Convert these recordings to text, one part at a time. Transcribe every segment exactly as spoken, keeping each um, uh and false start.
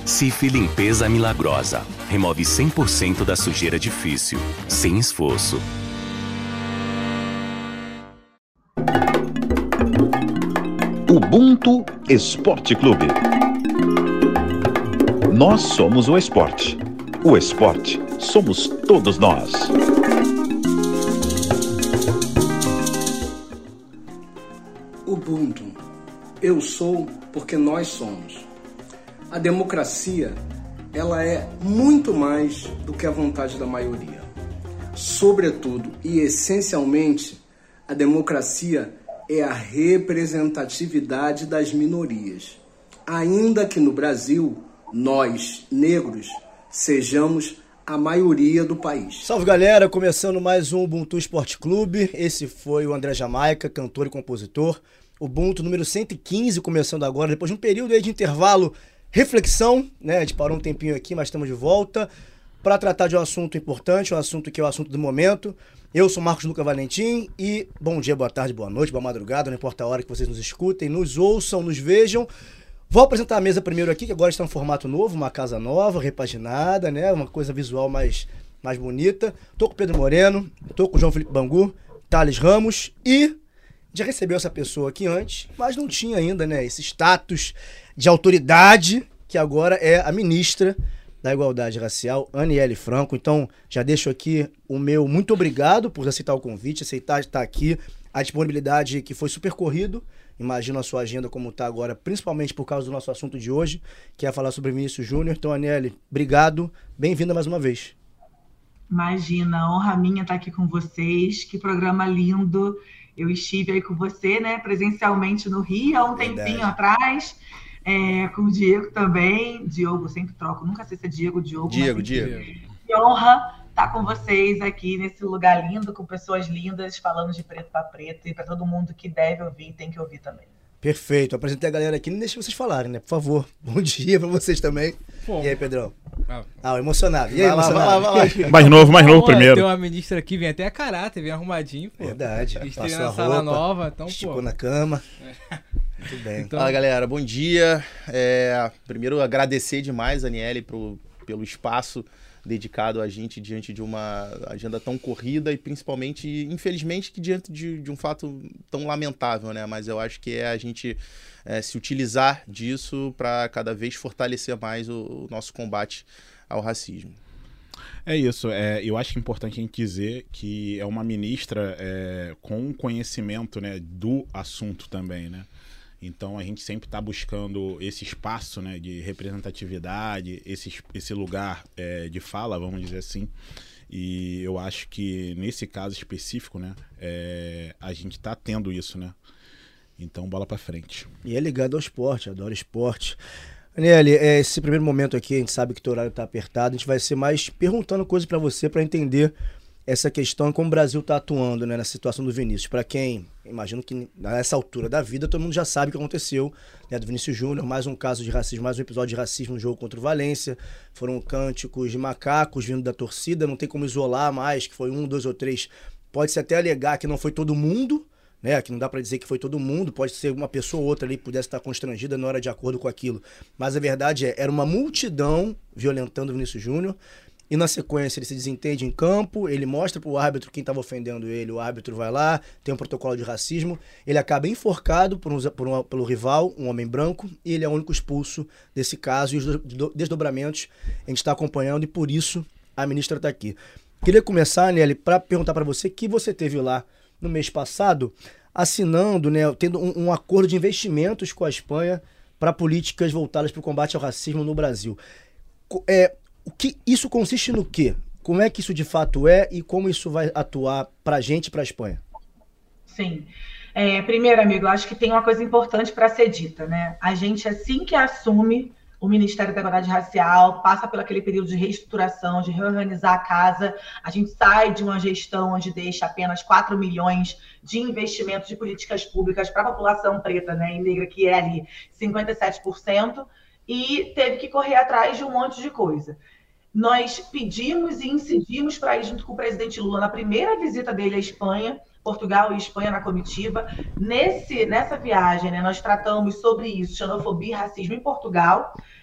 Cif Limpeza Milagrosa. Remove cem por cento da sujeira difícil, sem esforço. Ubuntu Esporte Clube. Nós somos o esporte. O esporte somos todos nós. Ubuntu. Eu sou porque nós somos. A democracia, ela é muito mais do que a vontade da maioria. Sobretudo e essencialmente, a democracia é a representatividade das minorias. Ainda que no Brasil, nós, negros, sejamos a maioria do país. Salve, galera! Começando mais um Ubuntu Esporte Clube. Esse foi o André Jamaica, cantor e compositor. Ubuntu número cento e quinze, começando agora, depois de um período aí de intervalo, reflexão, né? A gente parou um tempinho aqui, mas estamos de volta para tratar de um assunto importante, um assunto que é o assunto do momento. Eu sou Marcos Luca Valentim e bom dia, boa tarde, boa noite, boa madrugada, não importa a hora que vocês nos escutem, nos ouçam, nos vejam. Vou apresentar a mesa primeiro aqui, que agora está em um formato novo, uma casa nova, repaginada, né? Uma coisa visual mais, mais bonita. Tô com o Pedro Moreno, tô com o João Felipe Bangu, Thales Ramos e já recebeu essa pessoa aqui antes, mas não tinha ainda, né, esse status de autoridade, que agora é a ministra da Igualdade Racial, Aniele Franco. Então, já deixo aqui o meu muito obrigado por aceitar o convite, aceitar estar aqui, a disponibilidade que foi super corrido. Imagino a sua agenda como está agora, principalmente por causa do nosso assunto de hoje, que é falar sobre Vinícius Júnior. Então, Aniele, obrigado, bem-vinda mais uma vez. Imagina, honra minha estar aqui com vocês, que programa lindo. Eu estive aí com você, né, presencialmente no Rio, há um Verdade. tempinho atrás, é, com o Diego também. Diogo, sempre troco, nunca sei se é Diego ou Diogo. Diego, Diego. Que honra estar com vocês aqui nesse lugar lindo, com pessoas lindas, falando de preto para preto, e para todo mundo que deve ouvir e tem que ouvir também. Perfeito, apresentei a galera aqui, não deixe vocês falarem, né, por favor. Bom dia para vocês também. Pô. E aí, Pedrão? Ah, ah emocionado. E aí, vai lá, emocionado? Vai lá, vai lá. Mais novo, mais novo pô, primeiro. Tem uma ministra aqui, vem até a caráter, vem arrumadinho, pô. Verdade. Estreia na sala roupa, nova, então, esticou pô. na cama. É. Muito bem. Então... Fala, galera, bom dia. É, primeiro, agradecer demais, Aniele, pro, pelo espaço dedicado a gente diante de uma agenda tão corrida e principalmente, infelizmente, que diante de, de um fato tão lamentável, né? Mas eu acho que é a gente é, se utilizar disso para cada vez fortalecer mais o, o nosso combate ao racismo. É isso, é, eu acho que é importante a gente dizer que é uma ministra é, com conhecimento, né, do assunto também, né? Então a gente sempre está buscando esse espaço, né, de representatividade, esse, esse lugar é, de fala, vamos dizer assim. E eu acho que nesse caso específico, né, é, a gente está tendo isso, né? Então bola para frente. E é ligado ao esporte, adoro esporte. Aniele, é, esse primeiro momento aqui, a gente sabe que o horário está apertado, a gente vai ser mais perguntando coisas para você para entender essa questão e como o Brasil está atuando, né, na situação do Vinícius. Para quem, imagino que nessa altura da vida, todo mundo já sabe o que aconteceu, né, do Vinícius Júnior, mais um caso de racismo, mais um episódio de racismo no jogo contra o Valência. Foram cânticos de macacos vindo da torcida, não tem como isolar mais, que foi um, dois ou três. Pode-se até alegar que não foi todo mundo, né, que não dá para dizer que foi todo mundo, pode ser uma pessoa ou outra ali que pudesse estar constrangida, não era de acordo com aquilo. Mas a verdade é, era uma multidão violentando o Vinícius Júnior. E na sequência ele se desentende em campo, ele mostra pro árbitro quem estava ofendendo ele, o árbitro vai lá, tem um protocolo de racismo, ele acaba enforcado por um, por um, pelo rival, um homem branco, e ele é o único expulso desse caso, e os desdobramentos a gente está acompanhando, e por isso a ministra está aqui. Queria começar, Nelly, para perguntar para você que você teve lá no mês passado, assinando, né, tendo um, um acordo de investimentos com a Espanha para políticas voltadas para o combate ao racismo no Brasil. É... O que isso consiste no quê? Como é que isso de fato é e como isso vai atuar para a gente e para a Espanha? Sim. É, primeiro, amigo, eu acho que tem uma coisa importante para ser dita, né? A gente, assim que assume o Ministério da Igualdade Racial, passa por aquele período de reestruturação, de reorganizar a casa, a gente sai de uma gestão onde deixa apenas quatro milhões de investimentos de políticas públicas para a população preta, né, e negra, que é ali cinquenta e sete por cento, e teve que correr atrás de um monte de coisa. Nós pedimos e incidimos para ir junto com o presidente Lula na primeira visita dele à Espanha, Portugal e Espanha na comitiva. Nesse, nessa viagem, né, nós tratamos sobre isso, xenofobia e racismo em Portugal,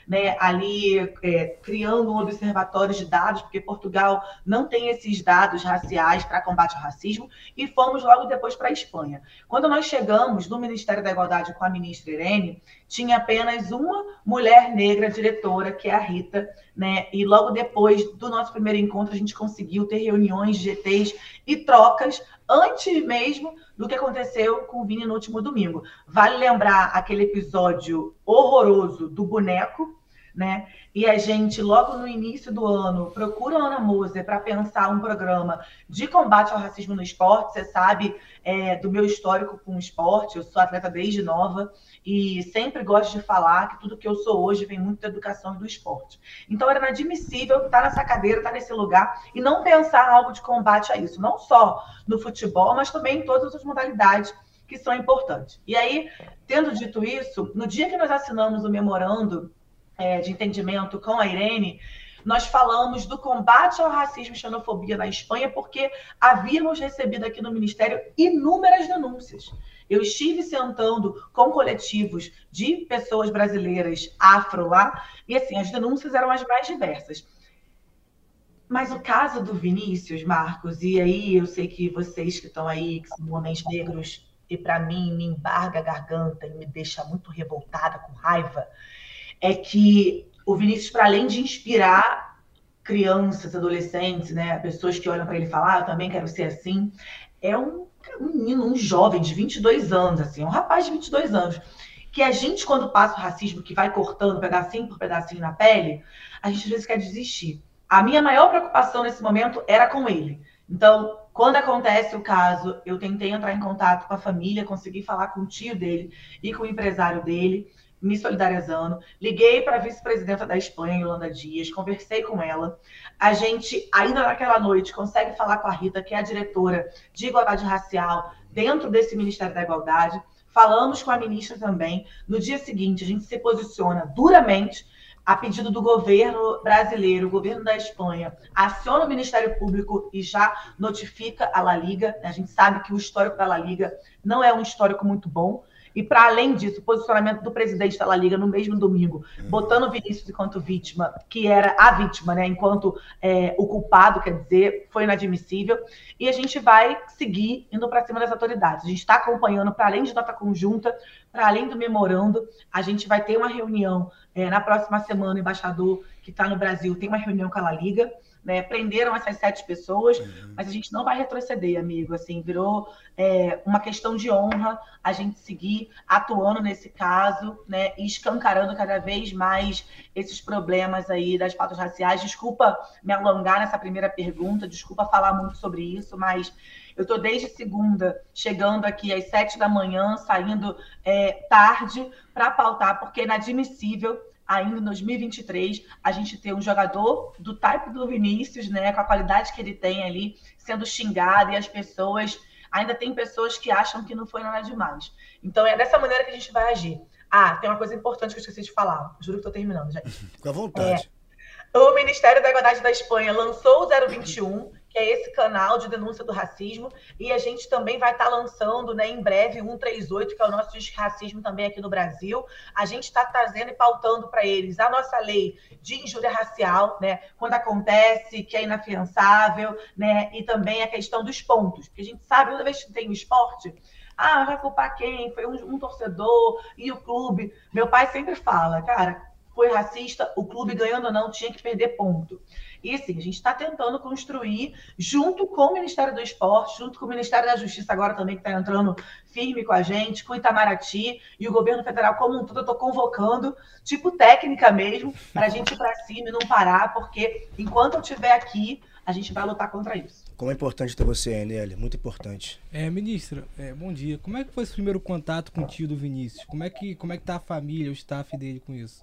né, ali é, criando um observatório de dados, porque Portugal não tem esses dados raciais para combate ao racismo, e fomos logo depois para a Espanha. Quando nós chegamos no Ministério da Igualdade com a ministra Irene, tinha apenas uma mulher negra diretora, que é a Rita, né? E logo depois do nosso primeiro encontro, a gente conseguiu ter reuniões de G Tês e trocas antes mesmo do que aconteceu com o Vini no último domingo. Vale lembrar aquele episódio horroroso do boneco, né? E a gente, logo no início do ano, procura a Ana Moser para pensar um programa de combate ao racismo no esporte. Você sabe é, do meu histórico com o esporte, eu sou atleta desde nova e sempre gosto de falar que tudo que eu sou hoje vem muito da educação e do esporte. Então era inadmissível estar nessa cadeira, estar nesse lugar e não pensar algo de combate a isso, não só no futebol, mas também em todas as outras modalidades que são importantes. E aí, tendo dito isso, no dia que nós assinamos o memorando É, de entendimento com a Irene, nós falamos do combate ao racismo e xenofobia na Espanha, porque havíamos recebido aqui no Ministério inúmeras denúncias. Eu estive sentando com coletivos de pessoas brasileiras afro lá, e assim, as denúncias eram as mais diversas. Mas o caso do Vinícius, Marcos, e aí eu sei que vocês que estão aí, que são homens negros, e para mim me embarga a garganta e me deixa muito revoltada, com raiva, é que o Vinícius, para além de inspirar crianças, adolescentes, né, pessoas que olham para ele e falam, ah, eu também quero ser assim, é um, um menino, um jovem de vinte e dois anos, assim, um rapaz de vinte e dois anos, que a gente, quando passa o racismo, que vai cortando pedacinho por pedacinho na pele, a gente às vezes quer desistir. A minha maior preocupação nesse momento era com ele. Então, quando acontece o caso, eu tentei entrar em contato com a família, consegui falar com o tio dele e com o empresário dele, me solidarizando, liguei para a vice-presidenta da Espanha, Yolanda Dias, conversei com ela. A gente, ainda naquela noite, consegue falar com a Rita, que é a diretora de Igualdade Racial, dentro desse Ministério da Igualdade. Falamos com a ministra também. No dia seguinte, a gente se posiciona duramente a pedido do governo brasileiro, o governo da Espanha, aciona o Ministério Público e já notifica a La Liga. A gente sabe que o histórico da La Liga não é um histórico muito bom. E, para além disso, o posicionamento do presidente da La Liga no mesmo domingo, botando o Vinícius enquanto vítima, que era a vítima, né, enquanto é, o culpado, quer dizer, foi inadmissível. E a gente vai seguir indo para cima das autoridades. A gente está acompanhando, para além de nota conjunta, para além do memorando, a gente vai ter uma reunião é, na próxima semana, o embaixador que está no Brasil tem uma reunião com a La Liga. Né, prenderam essas sete pessoas, uhum. mas a gente não vai retroceder, amigo. Assim, virou é, uma questão de honra a gente seguir atuando nesse caso, né, e escancarando cada vez mais esses problemas aí das pautas raciais. Desculpa me alongar nessa primeira pergunta, desculpa falar muito sobre isso, mas eu estou desde segunda chegando aqui às sete da manhã, saindo é, tarde para pautar, porque é inadmissível ainda em dois mil e vinte e três, a gente ter um jogador do type do Vinícius, né, com a qualidade que ele tem ali, sendo xingado, e as pessoas, ainda tem pessoas que acham que não foi nada demais. Então é dessa maneira que a gente vai agir. Ah, tem uma coisa importante que eu esqueci de falar, juro que estou terminando, gente. Fica à vontade. É, o Ministério da Igualdade da Espanha lançou o zero vinte e um, que é esse canal de denúncia do racismo, e a gente também vai estar lançando, né, em breve, o cento e trinta e oito, que é o nosso racismo também aqui no Brasil. A gente está trazendo e pautando para eles a nossa lei de injúria racial, né, quando acontece, que é inafiançável, né, e também a questão dos pontos, porque a gente sabe, toda vez que tem o esporte, ah, vai culpar quem? Foi um, um torcedor e o clube. Meu pai sempre fala, cara, foi racista, o clube, ganhando ou não, tinha que perder ponto. E assim, a gente está tentando construir, junto com o Ministério do Esporte, junto com o Ministério da Justiça agora também, que está entrando firme com a gente, com o Itamaraty e o governo federal como um todo. Eu estou convocando, tipo técnica mesmo, para a gente ir para cima e não parar, porque enquanto eu estiver aqui, a gente vai lutar contra isso. Como é importante ter você, Eneli, muito importante. É, ministra, é, bom dia. Como é que foi esse primeiro contato com o tio do Vinícius? Como é que, como é que tá a família, o staff dele com isso?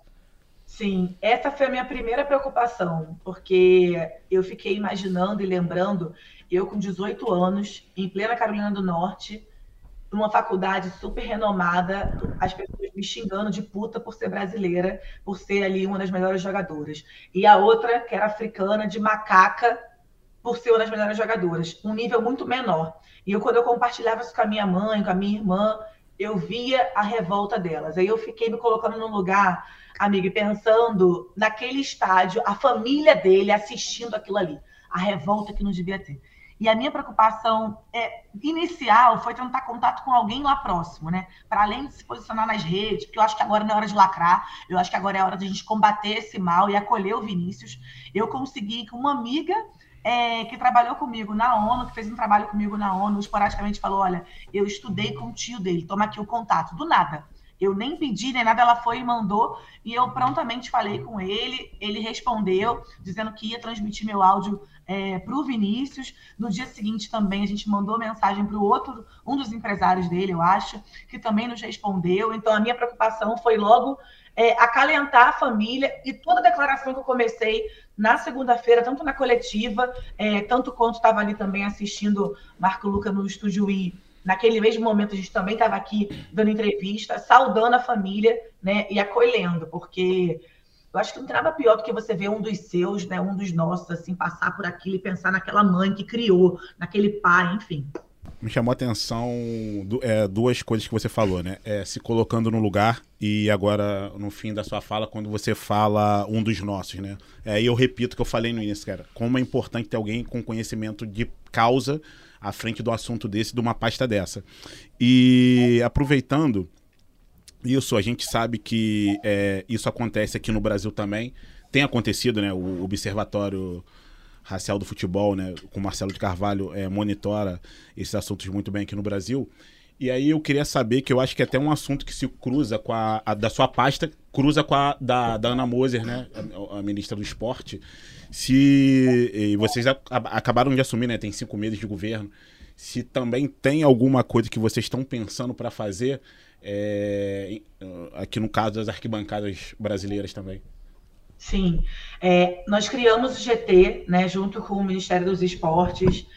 Sim, essa foi a minha primeira preocupação, porque eu fiquei imaginando e lembrando, eu com dezoito anos, em plena Carolina do Norte, numa faculdade super renomada, as pessoas me xingando de puta por ser brasileira, por ser ali uma das melhores jogadoras. E a outra, que era africana, de macaca, por ser uma das melhores jogadoras. Um nível muito menor. E eu, quando eu compartilhava isso com a minha mãe, com a minha irmã, eu via a revolta delas. Aí eu fiquei me colocando num lugar, amiga, pensando naquele estádio, a família dele assistindo aquilo ali, a revolta que não devia ter. E a minha preocupação é, inicial foi tentar contato com alguém lá próximo, né? Para além de se posicionar nas redes, porque eu acho que agora não é hora de lacrar, eu acho que agora é hora de a gente combater esse mal e acolher o Vinícius. Eu consegui com uma amiga é, que trabalhou comigo na ONU, que fez um trabalho comigo na ONU, esporadicamente falou, olha, eu estudei com o tio dele, toma aqui o contato, do nada. Eu nem pedi, nem nada, ela foi e mandou, e eu prontamente falei com ele, ele respondeu, dizendo que ia transmitir meu áudio é, para o Vinícius. No dia seguinte também a gente mandou mensagem para o outro, um dos empresários dele, eu acho, que também nos respondeu. Então a minha preocupação foi logo é, acalentar a família, e toda a declaração que eu comecei na segunda-feira, tanto na coletiva, é, tanto quanto estava ali também assistindo Marco Luca no Estúdio I, naquele mesmo momento, a gente também estava aqui dando entrevista, saudando a família, né, e acolhendo, porque eu acho que não tem nada pior do que você ver um dos seus, né, um dos nossos, assim, passar por aquilo e pensar naquela mãe que criou, naquele pai, enfim. Me chamou a atenção é, duas coisas que você falou, né? É, se colocando no lugar, e agora, no fim da sua fala, quando você fala um dos nossos, né? É, e eu repito o que eu falei no início, cara. Como é importante ter alguém com conhecimento de causa à frente do assunto desse, de uma pasta dessa. E aproveitando isso, a gente sabe que é, isso acontece aqui no Brasil também. Tem acontecido, né? O Observatório Racial do Futebol, né, com Marcelo de Carvalho, é, monitora esses assuntos muito bem aqui no Brasil. E aí eu queria saber, que eu acho que é até um assunto que se cruza com a, a da sua pasta, cruza com a da, da Ana Moser, né, a, a ministra do Esporte. Se e vocês a, a, acabaram de assumir, né, tem cinco meses de governo, se também tem alguma coisa que vocês estão pensando para fazer, é, aqui no caso das arquibancadas brasileiras também. Sim, é, nós criamos o G T, né, junto com o Ministério dos Esportes,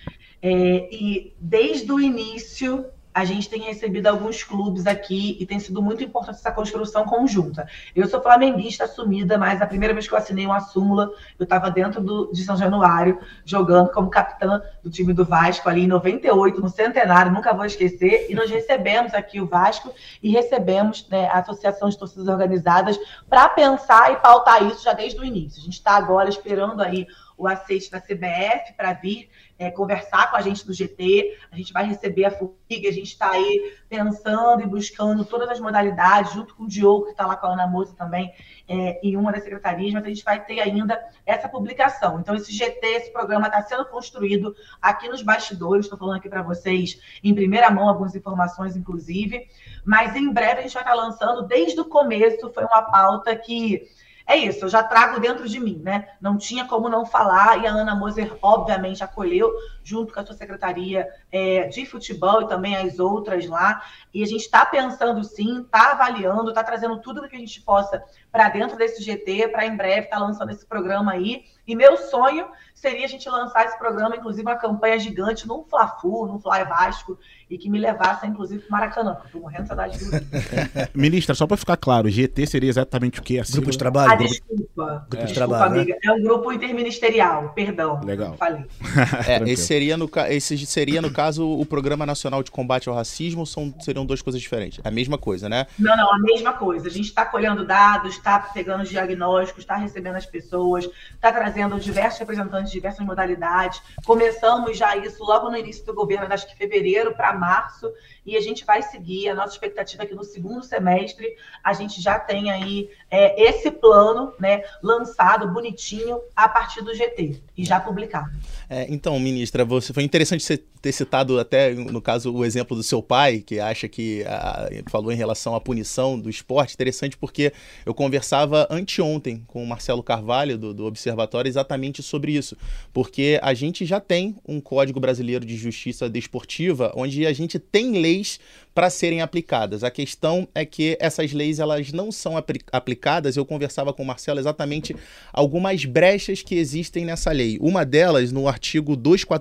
é, e desde o início a gente tem recebido alguns clubes aqui e tem sido muito importante essa construção conjunta. Eu sou flamenguista assumida, mas a primeira vez que eu assinei uma súmula, eu estava dentro do, de São Januário, jogando como capitã do time do Vasco ali em noventa e oito, no centenário, nunca vou esquecer, e nós recebemos aqui o Vasco e recebemos, né, a Associação de Torcidas Organizadas para pensar e pautar isso já desde o início. A gente está agora esperando aí o aceite da C B F para vir é, conversar com a gente do G T, a gente vai receber a F U I G, a gente está aí pensando e buscando todas as modalidades, junto com o Diogo, que está lá com a Ana Moser também, é, em uma das secretarias, mas a gente vai ter ainda essa publicação. Então, esse G T, esse programa está sendo construído aqui nos bastidores, estou falando aqui para vocês em primeira mão algumas informações, inclusive, mas em breve a gente vai estar lançando, desde o começo, foi uma pauta que... É isso, eu já trago dentro de mim, né? Não tinha como não falar, e a Ana Moser, obviamente, acolheu, junto com a sua secretaria é, de futebol e também as outras lá. E a gente está pensando sim, está avaliando, está trazendo tudo que a gente possa para dentro desse G T, para em breve estar tá lançando esse programa aí. E meu sonho seria a gente lançar esse programa, inclusive uma campanha gigante num Fla-Flu, num Fly Vasco, e que me levasse, inclusive, para o Maracanã, porque eu estou morrendo de saudade do Rio. Ministra, só para ficar claro, G T seria exatamente o quê? Assim, grupo de trabalho? Ah, grupo... desculpa. Grupo É. de Desculpa, trabalho, amiga. né? É um grupo interministerial, perdão. Legal. Não falei. É, esse, seria no, esse seria, no caso, o Programa Nacional de Combate ao Racismo, são, seriam duas coisas diferentes. A mesma coisa, né? Não, não, a mesma coisa. A gente está colhendo dados, está pegando os diagnósticos, está recebendo as pessoas, está trazendo diversos representantes de diversas modalidades. Começamos já isso logo no início do governo, acho que fevereiro para março, e a gente vai seguir. A nossa expectativa é que no segundo semestre a gente já tenha aí é, esse plano, né, lançado bonitinho a partir do G T e já publicado. É, então, ministra, você, foi interessante você ter citado até, no caso, o exemplo do seu pai, que acha que a, falou em relação à punição do esporte. Interessante porque eu conversava anteontem com o Marcelo Carvalho, do, do Observatório, exatamente sobre isso. Porque a gente já tem um Código Brasileiro de Justiça Desportiva, onde a gente tem leis para serem aplicadas. A questão é que essas leis elas não são apl- aplicadas. Eu conversava com o Marcelo exatamente algumas brechas que existem nessa lei. Uma delas, no artigo duzentos e quarenta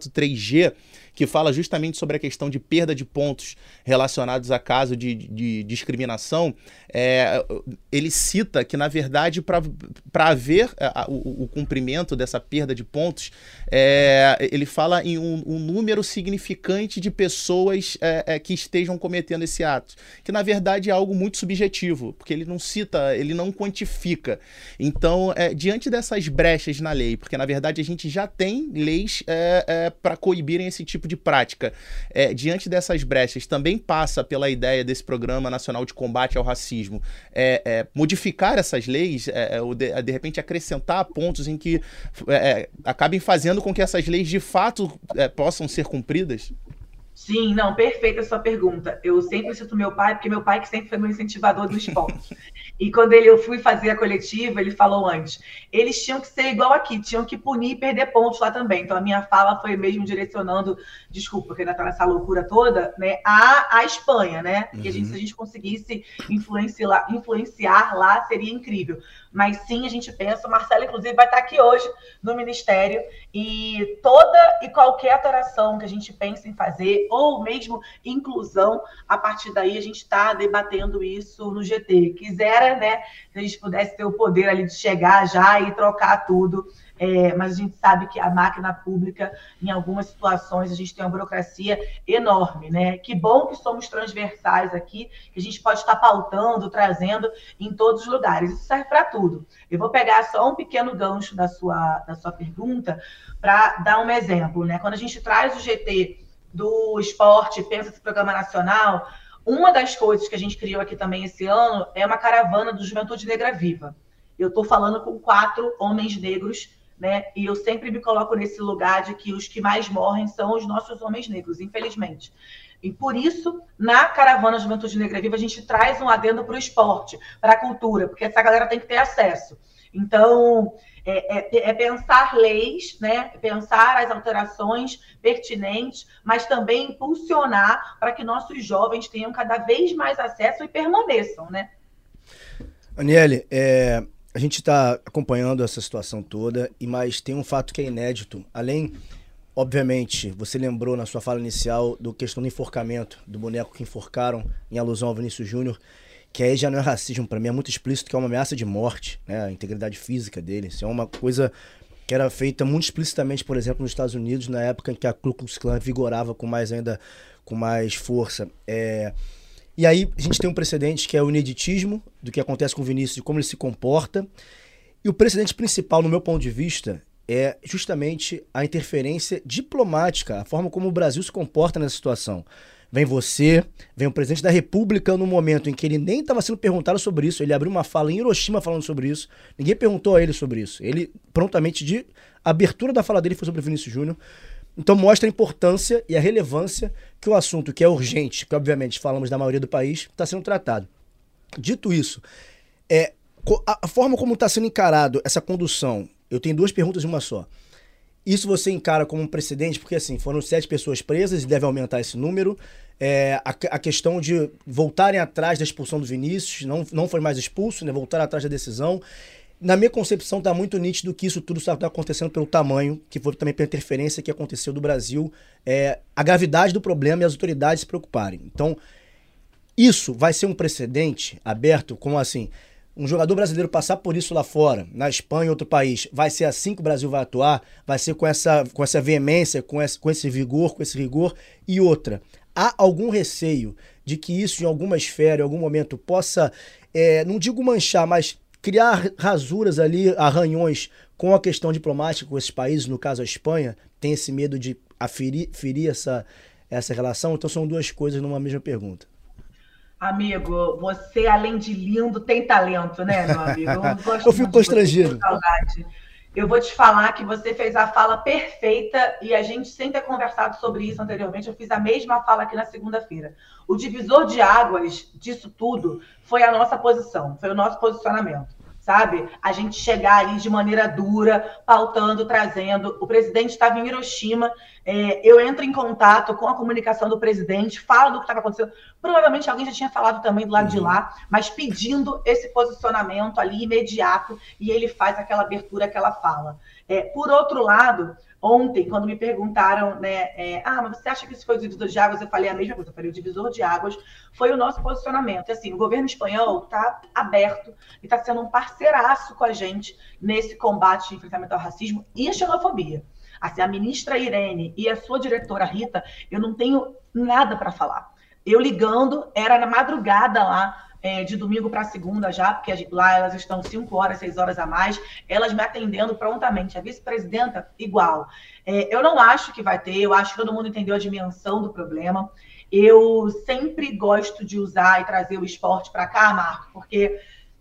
decreto três G, que fala justamente sobre a questão de perda de pontos relacionados a caso de, de discriminação, é, ele cita que, na verdade, para haver a, o, o cumprimento dessa perda de pontos, é, ele fala em um, um número significante de pessoas é, é, que estejam cometendo esse ato, que, na verdade, é algo muito subjetivo, porque ele não cita, ele não quantifica. Então, é, diante dessas brechas na lei, porque, na verdade, a gente já tem leis é, é, para coibirem esse tipo de prática. É, diante dessas brechas, também passa pela ideia desse Programa Nacional de Combate ao Racismo é, é, modificar essas leis, é, ou de, de repente acrescentar pontos em que é, acabem fazendo com que essas leis de fato é, possam ser cumpridas? Sim, não, perfeita a sua pergunta. Eu sempre cito meu pai, porque meu pai que sempre foi meu incentivador do esporte. E quando ele, eu fui fazer a coletiva, ele falou antes, eles tinham que ser igual aqui, tinham que punir e perder pontos lá também. Então a minha fala foi mesmo direcionando, desculpa, porque ainda está nessa loucura toda, né, a, a Espanha, né? Uhum. Que a gente, se a gente conseguisse influenciar, influenciar lá, seria incrível. Mas sim, a gente pensa, o Marcelo, inclusive, vai estar aqui hoje no Ministério, e toda e qualquer alteração que a gente pensa em fazer, ou mesmo inclusão, a partir daí a gente está debatendo isso no G T. Quisera, né, se a gente pudesse ter o poder ali de chegar já e trocar tudo, é, mas a gente sabe que a máquina pública, em algumas situações, a gente tem uma burocracia enorme, né? Que bom que somos transversais aqui, que a gente pode estar pautando, trazendo em todos os lugares. Isso serve para tudo. Eu vou pegar só um pequeno gancho da sua, da sua pergunta para dar um exemplo, né? Quando a gente traz o G T do esporte, pensa esse programa nacional, uma das coisas que a gente criou aqui também esse ano é uma caravana do Juventude Negra Viva. Eu estou falando com quatro homens negros, né? E eu sempre me coloco nesse lugar de que os que mais morrem são os nossos homens negros, infelizmente. E por isso, na caravana Juventude Negra Viva, a gente traz um adendo para o esporte, para a cultura, porque essa galera tem que ter acesso. Então, é, é, é pensar leis, né? Pensar as alterações pertinentes, mas também impulsionar para que nossos jovens tenham cada vez mais acesso e permaneçam, né? Aniele, é... a gente está acompanhando essa situação toda, e mas tem um fato que é inédito. Além, obviamente, você lembrou na sua fala inicial do questão do enforcamento, do boneco que enforcaram em alusão ao Vinícius Júnior, que aí já não é racismo, para mim é muito explícito que é uma ameaça de morte, né? A integridade física dele. Isso é uma coisa que era feita muito explicitamente, por exemplo, nos Estados Unidos, na época em que a Ku Klux Klan vigorava com mais ainda com mais força. É... E aí a gente tem um precedente que é o ineditismo do que acontece com o Vinícius e como ele se comporta. E o precedente principal, no meu ponto de vista, é justamente a interferência diplomática, a forma como o Brasil se comporta nessa situação. Vem você, vem o presidente da República no momento em que ele nem estava sendo perguntado sobre isso, ele abriu uma fala em Hiroshima falando sobre isso, ninguém perguntou a ele sobre isso. Ele, prontamente, de a abertura da fala dele foi sobre o Vinícius Júnior. Então mostra a importância e a relevância que o assunto, que é urgente, que obviamente falamos da maioria do país, está sendo tratado. Dito isso, é, a forma como está sendo encarado essa condução, eu tenho duas perguntas em uma só. Isso você encara como um precedente, porque assim, foram sete pessoas presas e deve aumentar esse número. É, a, a questão de voltarem atrás da expulsão do Vinícius, não, não foi mais expulso, né, voltar atrás da decisão. Na minha concepção, está muito nítido que isso tudo está acontecendo pelo tamanho, que foi também pela interferência que aconteceu do Brasil, é, a gravidade do problema e as autoridades se preocuparem. Então, isso vai ser um precedente aberto, como assim, um jogador brasileiro passar por isso lá fora, na Espanha ou outro país, vai ser assim que o Brasil vai atuar, vai ser com essa, com essa veemência, com esse, com esse vigor, com esse rigor. E outra, há algum receio de que isso, em alguma esfera, em algum momento, possa, é, não digo manchar, mas criar rasuras ali, arranhões com a questão diplomática com esses países, no caso a Espanha, tem esse medo de aferir, ferir essa, essa relação? Então são duas coisas numa mesma pergunta. Amigo, você, além de lindo, tem talento, né, meu amigo? Eu, gosto eu fico constrangido. Eu vou te falar que você fez a fala perfeita e a gente sem ter conversado sobre isso anteriormente, eu fiz a mesma fala aqui na segunda-feira. O divisor de águas disso tudo foi a nossa posição, foi o nosso posicionamento, sabe? A gente chegar ali de maneira dura, pautando, trazendo. O presidente estava em Hiroshima, É, eu entro em contato com a comunicação do presidente, falo do que estava acontecendo. Provavelmente alguém já tinha falado também do lado uhum. de lá, mas pedindo esse posicionamento ali imediato, e ele faz aquela abertura, aquela fala. É, por outro lado, ontem, quando me perguntaram, né, é, ah, mas você acha que isso foi o divisor de águas? Eu falei a mesma coisa, eu falei, o divisor de águas foi o nosso posicionamento. Assim, o governo espanhol está aberto e está sendo um parceiraço com a gente nesse combate de enfrentamento ao racismo e à xenofobia. Assim, a ministra Irene e a sua diretora Rita, eu não tenho nada para falar. Eu ligando, era na madrugada lá, é, de domingo para segunda já, porque lá elas estão cinco horas, seis horas a mais, elas me atendendo prontamente. A vice-presidenta, igual. É, eu não acho que vai ter, eu acho que todo mundo entendeu a dimensão do problema. Eu sempre gosto de usar e trazer o esporte para cá, Marco, porque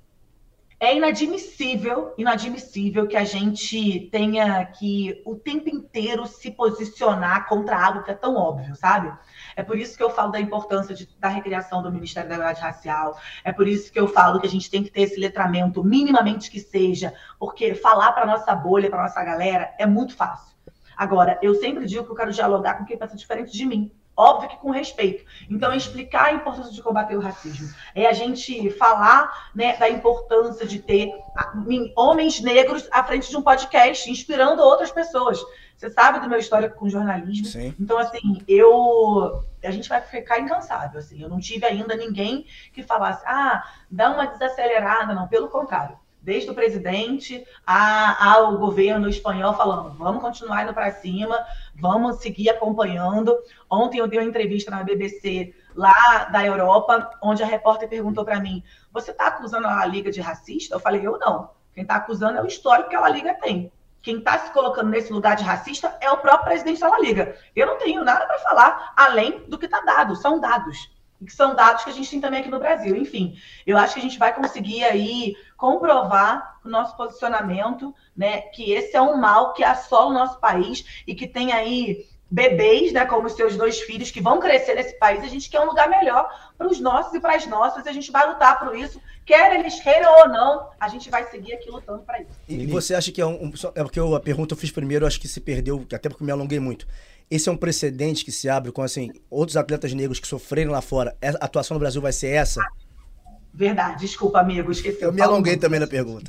é inadmissível, inadmissível que a gente tenha que o tempo inteiro se posicionar contra algo que é tão óbvio, sabe? É por isso que eu falo da importância de, da recriação do Ministério da Igualdade Racial, é por isso que eu falo que a gente tem que ter esse letramento, minimamente que seja, porque falar para nossa bolha, para nossa galera, é muito fácil. Agora, eu sempre digo que eu quero dialogar com quem pensa diferente de mim. Óbvio que com respeito. Então, é explicar a importância de combater o racismo. É a gente falar, né, da importância de ter homens negros à frente de um podcast, inspirando outras pessoas. Você sabe do meu histórico com jornalismo. Sim. Então, assim, eu... a gente vai ficar incansável. Assim. Eu não tive ainda ninguém que falasse, ah, dá uma desacelerada. Não, pelo contrário. Desde o presidente a, ao governo espanhol falando, vamos continuar indo para cima, vamos seguir acompanhando. Ontem eu dei uma entrevista na B B C lá da Europa, onde a repórter perguntou para mim, você está acusando a Liga de racista? Eu falei, eu não. Quem está acusando é o histórico que a La Liga tem. Quem está se colocando nesse lugar de racista é o próprio presidente da La Liga. Eu não tenho nada para falar, além do que está dado. São dados. Que são dados que a gente tem também aqui no Brasil. Enfim, eu acho que a gente vai conseguir aí comprovar o nosso posicionamento, né, que esse é um mal que assola o nosso país e que tem aí bebês, né, como os seus dois filhos, que vão crescer nesse país. A gente quer um lugar melhor para os nossos e para as nossas, e a gente vai lutar por isso, quer eles queiram ou não, a gente vai seguir aqui lutando para isso. E você acha que é um... É porque eu, a pergunta eu fiz primeiro, eu acho que se perdeu, até porque eu me alonguei muito. Esse é um precedente que se abre com, assim, outros atletas negros que sofreram lá fora. A atuação no Brasil vai ser essa? Verdade, desculpa, amigo, esqueci. Eu me alonguei também na pergunta.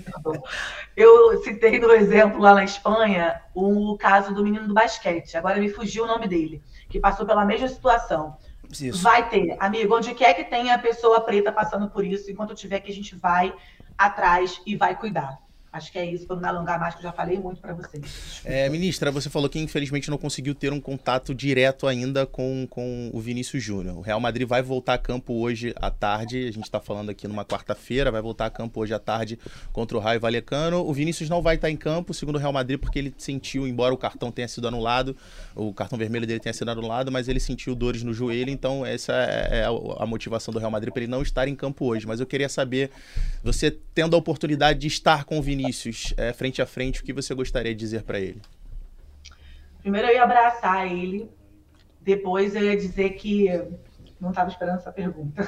Eu citei no exemplo lá na Espanha o caso do menino do basquete, agora me fugiu o nome dele, que passou pela mesma situação. Isso. Vai ter, amigo, onde quer que tenha a pessoa preta passando por isso, enquanto tiver que a gente vai atrás e vai cuidar. Acho que é isso, para não me alongar mais, que eu já falei muito para vocês. É, ministra, você falou que infelizmente não conseguiu ter um contato direto ainda com, com o Vinícius Júnior. O Real Madrid vai voltar a campo hoje à tarde, a gente está falando aqui numa quarta-feira, vai voltar a campo hoje à tarde contra o Rayo Vallecano. O Vinícius não vai estar em campo, segundo o Real Madrid, porque ele sentiu, embora o cartão tenha sido anulado, o cartão vermelho dele tenha sido anulado, mas ele sentiu dores no joelho, então essa é a motivação do Real Madrid para ele não estar em campo hoje. Mas eu queria saber, você tendo a oportunidade de estar com o Vinícius, Vinícius, é, frente a frente, o que você gostaria de dizer para ele? Primeiro eu ia abraçar ele, depois eu ia dizer que não estava esperando essa pergunta.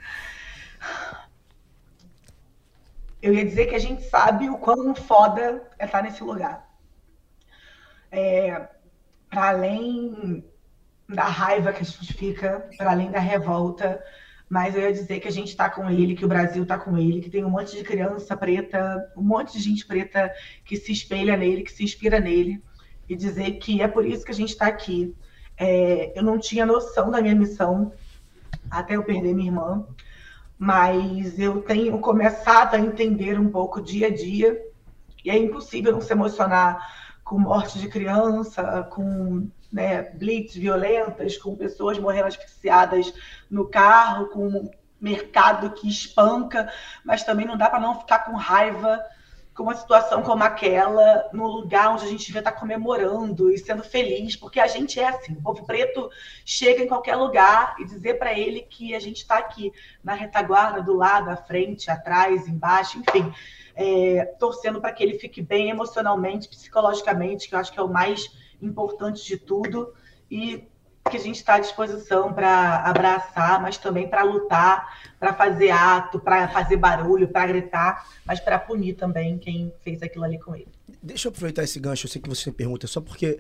Eu ia dizer que a gente sabe o quão foda é estar nesse lugar. É, para além da raiva que a gente fica, para além da revolta, mas eu ia dizer que a gente está com ele, que o Brasil está com ele, que tem um monte de criança preta, um monte de gente preta que se espelha nele, que se inspira nele, e dizer que é por isso que a gente está aqui. É, eu não tinha noção da minha missão até eu perder minha irmã, mas eu tenho começado a entender um pouco dia a dia, e é impossível não se emocionar com morte de criança, com... né, blitz violentas, com pessoas morrendo asfixiadas no carro, com um mercado que espanca, mas também não dá para não ficar com raiva com uma situação como aquela, no lugar onde a gente devia estar comemorando e sendo feliz, porque a gente é assim, o povo preto chega em qualquer lugar e dizer para ele que a gente está aqui na retaguarda, do lado, à frente, atrás, embaixo, enfim, é, torcendo para que ele fique bem emocionalmente, psicologicamente, que eu acho que é o mais importante de tudo, e que a gente está à disposição para abraçar, mas também para lutar, para fazer ato, para fazer barulho, para gritar, mas para punir também quem fez aquilo ali com ele. Deixa eu aproveitar esse gancho, eu sei que você me pergunta, só porque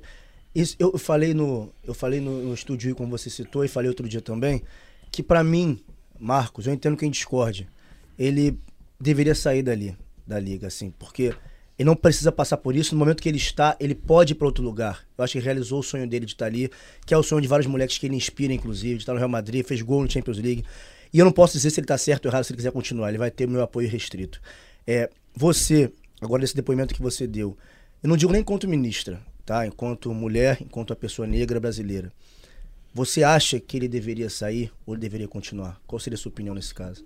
isso, eu falei no, eu falei no, no estúdio, como você citou, e falei outro dia também, que pra mim, Marcos, eu entendo quem discorde, ele deveria sair dali, da liga, assim, porque ele não precisa passar por isso. No momento que ele está, ele pode ir para outro lugar. Eu acho que ele realizou o sonho dele de estar ali, que é o sonho de vários moleques que ele inspira, inclusive, de estar no Real Madrid, fez gol no Champions League. E eu não posso dizer se ele está certo ou errado, se ele quiser continuar. Ele vai ter o meu apoio restrito. É, você, agora nesse depoimento que você deu, eu não digo nem enquanto ministra, tá? Enquanto mulher, enquanto a pessoa negra brasileira. Você acha que ele deveria sair ou ele deveria continuar? Qual seria a sua opinião nesse caso?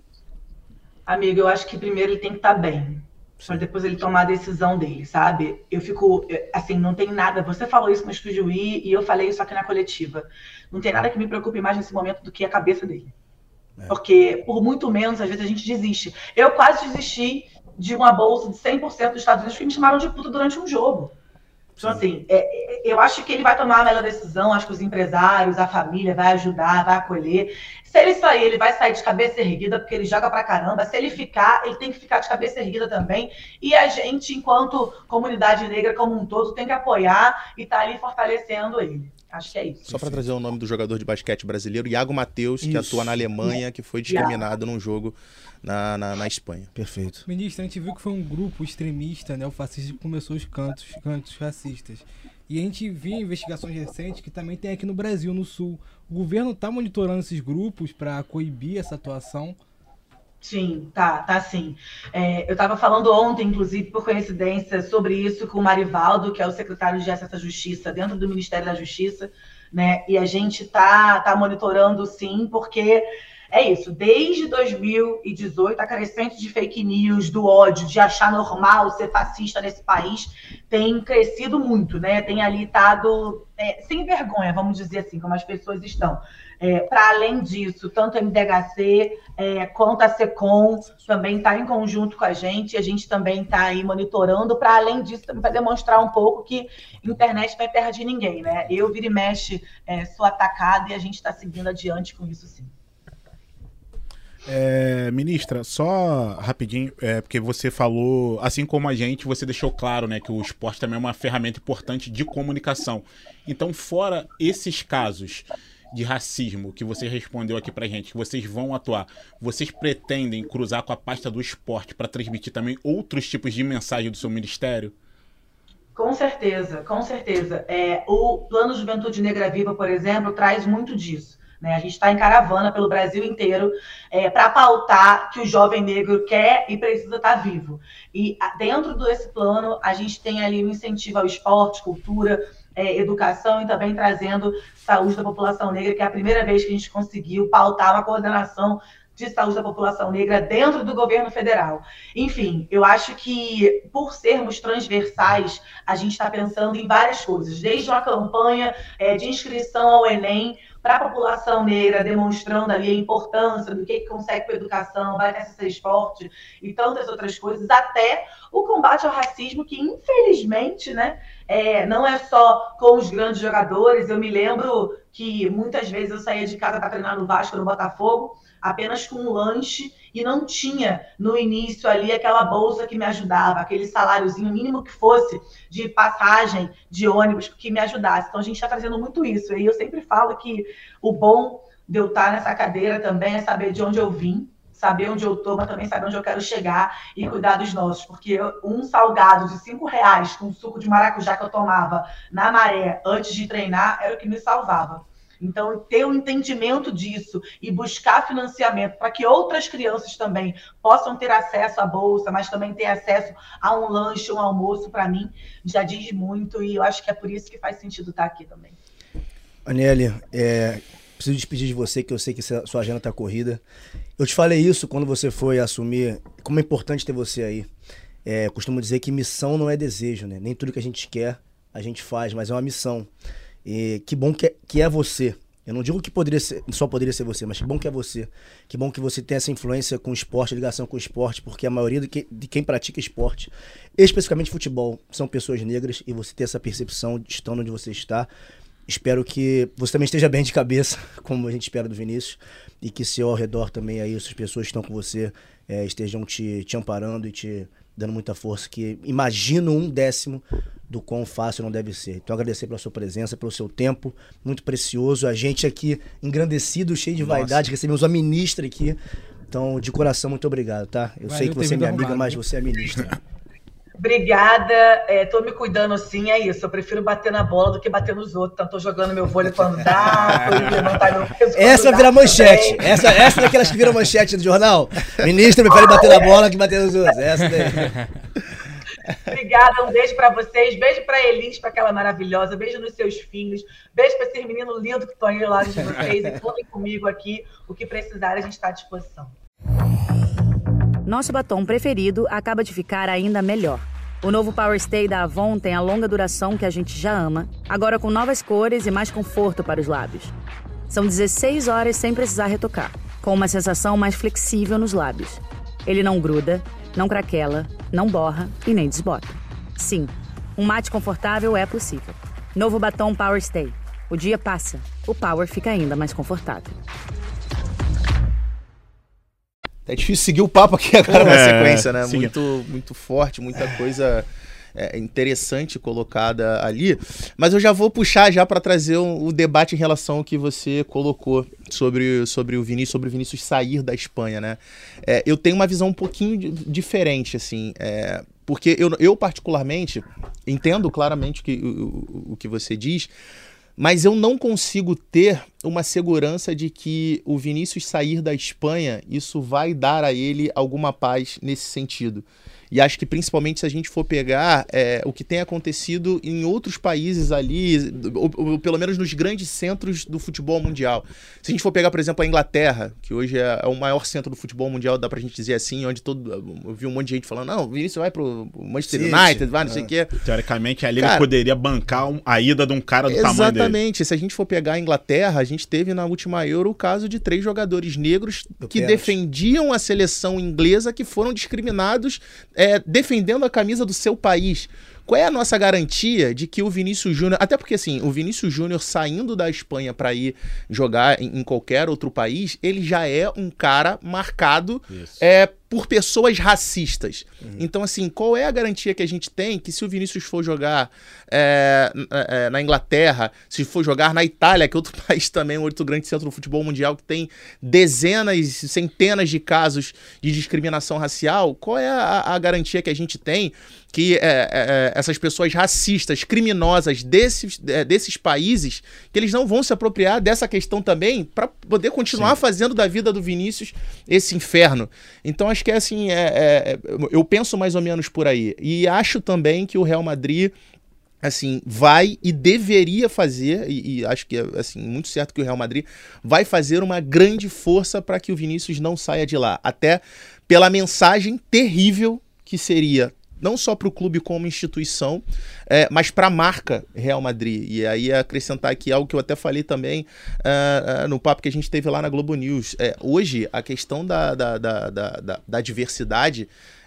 Amigo, eu acho que primeiro ele tem que estar bem. Para depois ele tomar a decisão dele, sabe? Eu fico, assim, não tem nada... Você falou isso no Estúdio I e eu falei isso aqui na coletiva. Não tem nada que me preocupe mais nesse momento do que a cabeça dele. É. Porque, por muito menos, às vezes a gente desiste. Eu quase desisti de uma bolsa de cem por cento dos Estados Unidos porque me chamaram de puta durante um jogo. Então, assim, é, eu acho que ele vai tomar a melhor decisão, acho que os empresários, a família vai ajudar, vai acolher. Se ele sair, ele vai sair de cabeça erguida, porque ele joga pra caramba. Se ele ficar, ele tem que ficar de cabeça erguida também. E a gente, enquanto comunidade negra como um todo, tem que apoiar e tá ali fortalecendo ele. Acho que é isso. Só para trazer o nome do jogador de basquete brasileiro, Iago Matheus, que atua na Alemanha, que foi discriminado num jogo na, na, na Espanha. Perfeito. Ministro, a gente viu que foi um grupo extremista, né, o fascista, que começou os cantos, cantos racistas. E a gente viu investigações recentes que também tem aqui no Brasil, no Sul. O governo está monitorando esses grupos para coibir essa atuação? Sim, tá, tá sim. É, eu estava falando ontem, inclusive, por coincidência, sobre isso com o Marivaldo, que é o secretário de Acesso à Justiça dentro do Ministério da Justiça, né? E a gente tá, tá monitorando, sim, porque é isso. Desde dois mil e dezoito, a crescente de fake news, do ódio, de achar normal ser fascista nesse país, tem crescido muito, né? Tem ali estado é, sem vergonha, vamos dizer assim, como as pessoas estão. É, para além disso, tanto a M D H C é, quanto a SECOM também está em conjunto com a gente, a gente também está aí monitorando, para além disso, também para demonstrar um pouco que internet não é terra de ninguém, né? Eu, vira e mexe, é, sou atacada e a gente está seguindo adiante com isso, sim. É, ministra, só rapidinho, é, porque você falou, assim como a gente, você deixou claro, né, que o esporte também é uma ferramenta importante de comunicação. Então, fora esses casos de racismo que você respondeu aqui pra gente, que vocês vão atuar, vocês pretendem cruzar com a pasta do esporte para transmitir também outros tipos de mensagem do seu ministério? Com certeza, com certeza. É, o Plano Juventude Negra Viva, por exemplo, traz muito disso. Né? A gente está em caravana pelo Brasil inteiro é, para pautar que o jovem negro quer e precisa estar vivo. E dentro desse plano, a gente tem ali um incentivo ao esporte, cultura, É, educação e também trazendo saúde da população negra, que é a primeira vez que a gente conseguiu pautar uma coordenação de saúde da população negra dentro do governo federal. Enfim, eu acho que por sermos transversais, a gente está pensando em várias coisas, desde uma campanha é, de inscrição ao Enem para a população negra, demonstrando ali a importância do que, que consegue com a educação, vai ter acesso ao esporte e tantas outras coisas, até o combate ao racismo, que infelizmente, né, é, não é só com os grandes jogadores. Eu me lembro que muitas vezes eu saía de casa para treinar no Vasco, no Botafogo, apenas com um lanche, e não tinha no início ali aquela bolsa que me ajudava, aquele saláriozinho mínimo que fosse de passagem de ônibus que me ajudasse. Então a gente está trazendo muito isso. E eu sempre falo que o bom de eu estar nessa cadeira também é saber de onde eu vim, saber onde eu estou, mas também saber onde eu quero chegar e cuidar dos nossos. Porque um salgado de cinco reais com suco de maracujá que eu tomava na Maré antes de treinar era o que me salvava. Então, ter um entendimento disso e buscar financiamento para que outras crianças também possam ter acesso à bolsa, mas também ter acesso a um lanche, um almoço, para mim, já diz muito, e eu acho que é por isso que faz sentido estar aqui também. Aniele, é, preciso despedir de você, que eu sei que sua agenda está corrida. Eu te falei isso quando você foi assumir, como é importante ter você aí. É, costumo dizer que missão não é desejo, né? Nem tudo que a gente quer, a gente faz, mas é uma missão. E que bom que é, que é você. Eu não digo que poderia ser, só poderia ser você, mas que bom que é você. Que bom que você tem essa influência com o esporte, ligação com o esporte, porque a maioria de, que, de quem pratica esporte, especificamente futebol, são pessoas negras, e você tem essa percepção de estando onde você está. Espero que você também esteja bem de cabeça, como a gente espera do Vinícius, e que se ao redor também aí, essas pessoas que estão com você é, estejam te, te amparando e te dando muita força, que imagino um décimo do quão fácil não deve ser. Então agradecer pela sua presença, pelo seu tempo, muito precioso. A gente aqui engrandecido, cheio de Nossa. vaidade, recebemos uma ministra aqui. Então, de coração, muito obrigado, tá? Eu Vai, sei que você é minha amiga, arrumado, mas você é ministra. Obrigada, é, tô me cuidando assim, é isso. Eu prefiro bater na bola do que bater nos outros. Então, tô jogando meu vôlei quando dá, tô levantar meu peso. Essa vai virar manchete. Essa, essa é daquelas que viram manchete do jornal. Ministra prefere bater na bola que bater nos outros. Essa daí. Obrigada, um beijo pra vocês, beijo pra Elis, pra aquela maravilhosa, beijo nos seus filhos, beijo pra esses meninos lindos que estão aí ao lado de vocês e contem comigo aqui, o que precisar a gente está à disposição. Nosso batom preferido acaba de ficar ainda melhor. O novo Power Stay da Avon tem a longa duração que a gente já ama, agora com novas cores e mais conforto para os lábios. São dezesseis horas sem precisar retocar, com uma sensação mais flexível nos lábios. Ele não gruda, não craquela, não borra e nem desbota. Sim, um mate confortável é possível. Novo batom Power Stay. O dia passa, o Power fica ainda mais confortável. É difícil seguir o papo aqui agora na é, sequência, né? Siga. Muito, muito forte, muita coisa é, interessante colocada ali. Mas eu já vou puxar já para trazer o um, um debate em relação ao que você colocou sobre, sobre o Vinícius, sobre o Vinícius sair da Espanha, né? É, eu tenho uma visão um pouquinho diferente, assim, é, porque eu, eu particularmente entendo claramente o que, o, o que você diz, mas eu não consigo ter uma segurança de que o Vinícius sair da Espanha, isso vai dar a ele alguma paz nesse sentido. E acho que principalmente se a gente for pegar é, o que tem acontecido em outros países ali, ou, ou pelo menos nos grandes centros do futebol mundial. Se a gente for pegar, por exemplo, a Inglaterra, que hoje é, é o maior centro do futebol mundial, dá pra gente dizer assim, onde todo, eu vi um monte de gente falando, não, o Vinícius vai pro Manchester City, United, vai não sei o é. quê. Teoricamente, ali cara, ele poderia bancar um, a ida de um cara do tamanho dele. Exatamente. Se a gente for pegar a Inglaterra, a gente teve na última Euro o caso de três jogadores negros do que Pérez. defendiam a seleção inglesa, que foram discriminados é, defendendo a camisa do seu país. Qual é a nossa garantia de que o Vinícius Júnior... Até porque, assim, o Vinícius Júnior saindo da Espanha para ir jogar em, em qualquer outro país, ele já é um cara marcado é, por pessoas racistas. Uhum. Então, assim, qual é a garantia que a gente tem que se o Vinícius for jogar é, é, na Inglaterra, se for jogar na Itália, que é outro país também, um outro grande centro do futebol mundial, que tem dezenas, centenas de casos de discriminação racial, qual é a, a garantia que a gente tem que é, é, essas pessoas racistas, criminosas desses, é, desses países, que eles não vão se apropriar dessa questão também para poder continuar Sim. fazendo da vida do Vinícius esse inferno. Então acho que é assim, é, é, eu penso mais ou menos por aí. E acho também que o Real Madrid assim, vai e deveria fazer, e, e acho que é assim, muito certo que o Real Madrid vai fazer uma grande força para que o Vinícius não saia de lá. Até pela mensagem terrível que seria não só para o clube como instituição, é, mas para a marca Real Madrid. E aí acrescentar aqui algo que eu até falei também uh, uh, no papo que a gente teve lá na Globo News. É, hoje, a questão da, da, da, da, da diversidade,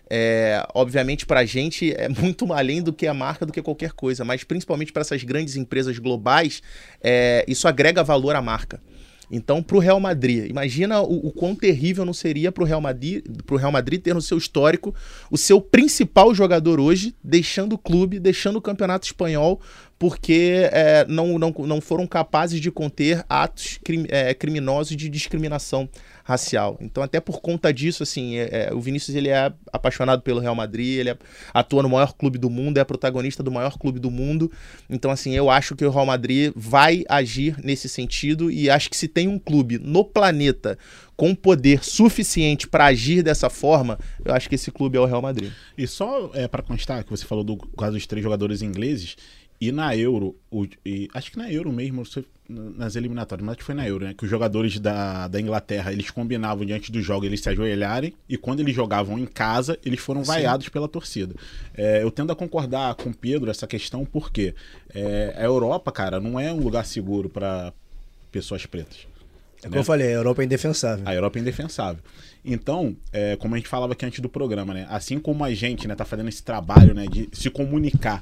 é, obviamente para a gente é muito além do que a marca, do que qualquer coisa, mas principalmente para essas grandes empresas globais, é, isso agrega valor à marca. Então, para o Real Madrid, imagina o, o quão terrível não seria para o Real Madrid, pro Real Madrid ter no seu histórico o seu principal jogador hoje deixando o clube, deixando o campeonato espanhol, porque é, não, não, não foram capazes de conter atos crim, é, criminosos de discriminação racial. Então, até por conta disso, assim, é, é, o Vinícius ele é apaixonado pelo Real Madrid, ele é, atua no maior clube do mundo, é protagonista do maior clube do mundo. Então, assim, eu acho que o Real Madrid vai agir nesse sentido e acho que se tem um clube no planeta com poder suficiente para agir dessa forma, eu acho que esse clube é o Real Madrid. E só é, para constar que você falou do caso dos três jogadores ingleses, e na Euro, o, e acho que na Euro mesmo, nas eliminatórias, mas acho que foi na Euro, né? Que os jogadores da, da Inglaterra, eles combinavam diante do jogo eles se ajoelharem, e quando eles jogavam em casa, eles foram Sim. vaiados pela torcida. É, eu tendo a concordar com o Pedro essa questão, porque é, a Europa, cara, não é um lugar seguro para pessoas pretas. É como eu falei, a Europa é indefensável. A Europa é indefensável. Então, é, como a gente falava aqui antes do programa, né? Assim como a gente, né, tá fazendo esse trabalho, né, de se comunicar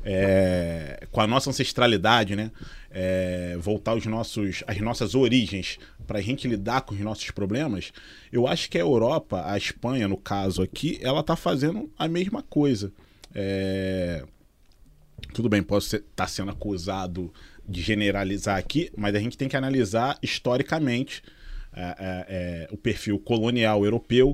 é, com a nossa ancestralidade, né? É, voltar aos nossos, às nossas origens para a gente lidar com os nossos problemas, eu acho que a Europa, a Espanha, no caso aqui, ela tá fazendo a mesma coisa. É... tudo bem, posso estar tá sendo acusado de generalizar aqui, mas a gente tem que analisar historicamente é, é, é, o perfil colonial europeu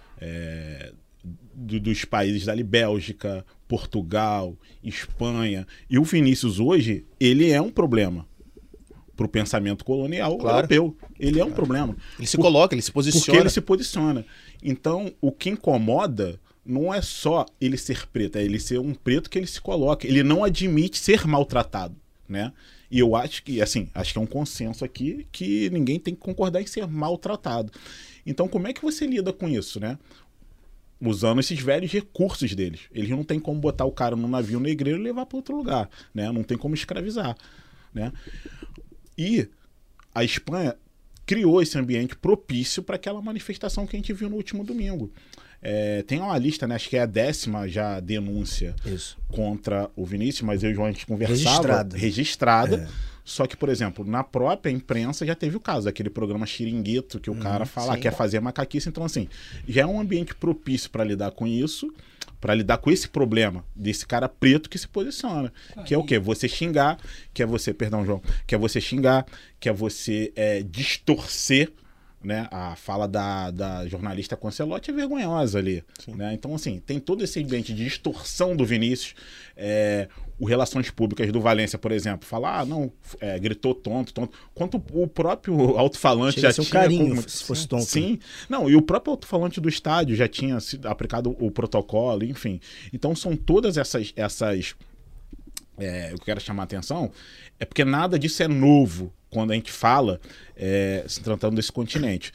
é, do, dos países da Bélgica, Portugal, Espanha. E o Vinícius hoje, ele é um problema para o pensamento colonial claro. europeu. Ele é um problema. Ele se Por, coloca, ele se posiciona. Porque ele se posiciona. Então, o que incomoda não é só ele ser preto, é ele ser um preto que ele se coloca. Ele não admite ser maltratado, né? E eu acho que, assim, acho que é um consenso aqui que ninguém tem que concordar em ser maltratado. Então, como é que você lida com isso, né? Usando esses velhos recursos deles. Eles não tem como botar o cara num navio negreiro e levar para outro lugar, né? Não tem como escravizar, né? E a Espanha criou esse ambiente propício para aquela manifestação que a gente viu no último domingo. É, tem uma lista, né? Acho que é a décima já denúncia Isso. contra o Vinícius, mas eu e o João a gente conversava. Registrada. Registrada. É. Só que, por exemplo, na própria imprensa já teve o caso, aquele programa Xiringuito, que o hum, cara fala, sim. quer fazer macaquice. Então, assim, já é um ambiente propício para lidar com isso, para lidar com esse problema desse cara preto que se posiciona. Aí. Que é o quê? Você xingar, que é você, perdão, João, que é você xingar, que é você é, distorcer, né? A fala da, da jornalista Concelotti é vergonhosa ali, né? Então, assim, tem todo esse ambiente de distorção do Vinícius. É, o Relações Públicas do Valência, por exemplo, fala, ah, não, é, gritou tonto, tonto. Quanto o próprio alto-falante já tinha... um carinho, como, se fosse tonto. Sim, não, e o próprio alto-falante do estádio já tinha sido aplicado o protocolo, enfim. Então, são todas essas... essas é, eu quero chamar a atenção, é porque nada disso é novo quando a gente fala é, se tratando desse continente.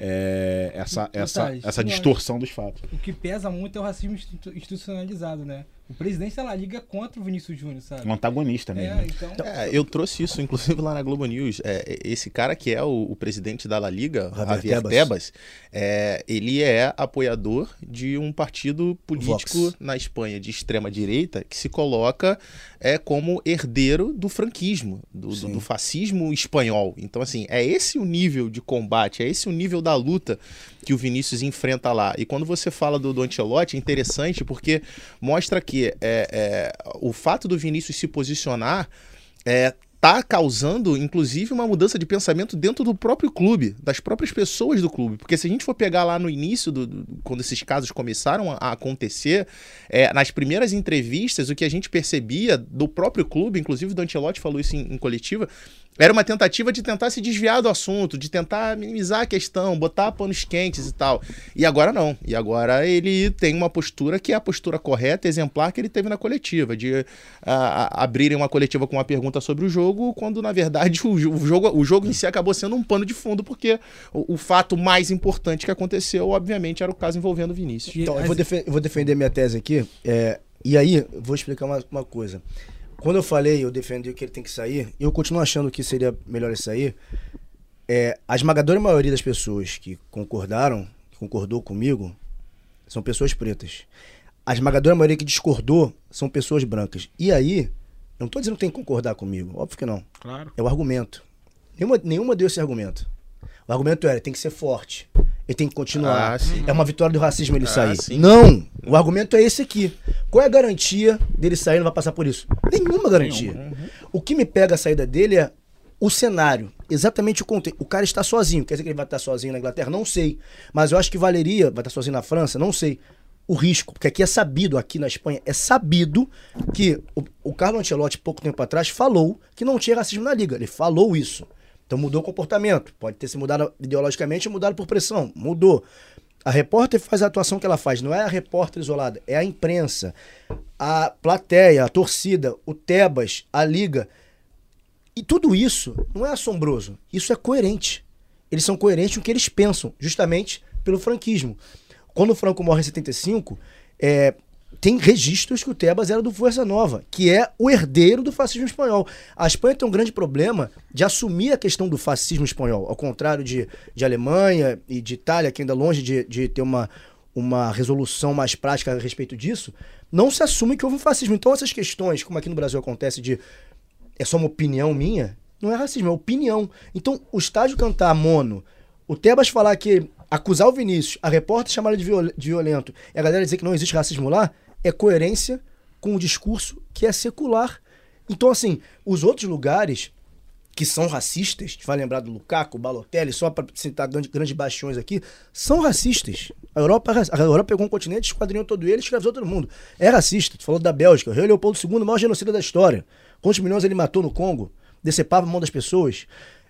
É, essa essa, essa distorção dos fatos. O que pesa muito é o racismo institucionalizado, né? O presidente da La Liga é contra o Vinícius Júnior, sabe? Um antagonista mesmo. É, então... é, eu trouxe isso, inclusive, lá na Globo News. É, esse cara que é o, o presidente da La Liga, Javier Tebas, Tebas é, ele é apoiador de um partido político Vox. na Espanha de extrema-direita que se coloca é, como herdeiro do franquismo, do, do, do fascismo espanhol. Então, assim, é esse o nível de combate, é esse o nível da luta que o Vinícius enfrenta lá. E quando você fala do, do Ancelotti, é interessante porque mostra que é, é, o fato do Vinícius se posicionar é, tá causando, inclusive, uma mudança de pensamento dentro do próprio clube, das próprias pessoas do clube. Porque se a gente for pegar lá no início, do, do, quando esses casos começaram a, a acontecer, é, nas primeiras entrevistas, o que a gente percebia do próprio clube, inclusive o Ancelotti falou isso em, em coletiva, era uma tentativa de tentar se desviar do assunto, de tentar minimizar a questão, botar panos quentes e tal. E agora não. E agora ele tem uma postura que é a postura correta, exemplar, que ele teve na coletiva, de uh, abrirem uma coletiva com uma pergunta sobre o jogo, quando na verdade o, o, jogo, o jogo em si acabou sendo um pano de fundo, porque o, o fato mais importante que aconteceu, obviamente, era o caso envolvendo o Vinícius. Então, eu vou, defen- eu vou defender minha tese aqui, é, e aí eu vou explicar uma, uma coisa. Quando eu falei, eu defendi que ele tem que sair, e eu continuo achando que seria melhor ele sair, é, a esmagadora maioria das pessoas que concordaram, que concordou comigo, são pessoas pretas. A esmagadora maioria que discordou são pessoas brancas. E aí, eu não estou dizendo que tem que concordar comigo, óbvio que não. Claro. É o argumento. Nenhuma, nenhuma deu esse argumento. O argumento era, tem que ser forte. Ele tem que continuar. Ah, é uma vitória do racismo ele ah, sair. Sim. Não! O argumento é esse aqui. Qual é a garantia dele sair e não vai passar por isso? Nenhuma garantia. Uhum. O que me pega a saída dele é o cenário. Exatamente o contexto. O cara está sozinho. Quer dizer que ele vai estar sozinho na Inglaterra? Não sei. Mas eu acho que valeria, vai estar sozinho na França? Não sei. O risco. Porque aqui é sabido, aqui na Espanha, é sabido que o, o Carlo Ancelotti, pouco tempo atrás, falou que não tinha racismo na Liga. Ele falou isso. Então mudou o comportamento. Pode ter se mudado ideologicamente ou mudado por pressão. Mudou. A repórter faz a atuação que ela faz. Não é a repórter isolada. É a imprensa, a plateia, a torcida, o Tebas, a Liga. E tudo isso não é assombroso. Isso é coerente. Eles são coerentes com o que eles pensam. Justamente pelo franquismo. Quando o Franco morre em setenta e cinco, é... tem registros que o Tebas era do Força Nova, que é o herdeiro do fascismo espanhol. A Espanha tem um grande problema de assumir a questão do fascismo espanhol, ao contrário de, de Alemanha e de Itália, que ainda longe de, de ter uma, uma resolução mais prática a respeito disso, não se assume que houve um fascismo. Então essas questões, como aqui no Brasil acontece de é só uma opinião minha, não é racismo, é opinião. Então o estádio cantar mono, o Tebas falar que acusar o Vinícius, a repórter chamar ele de, viol- de violento, e a galera dizer que não existe racismo lá, é coerência com um discurso que é secular. Então, assim, os outros lugares que são racistas, a gente vai lembrar do Lukaku, Balotelli, só para citar grandes, grandes bastiões aqui, são racistas. A Europa, a Europa pegou um continente, esquadrinhou todo ele, escravizou todo mundo. É racista. Tu falou da Bélgica, o rei Leopoldo segundo, o maior genocida da história. Quantos milhões ele matou no Congo? Decepava a mão das pessoas.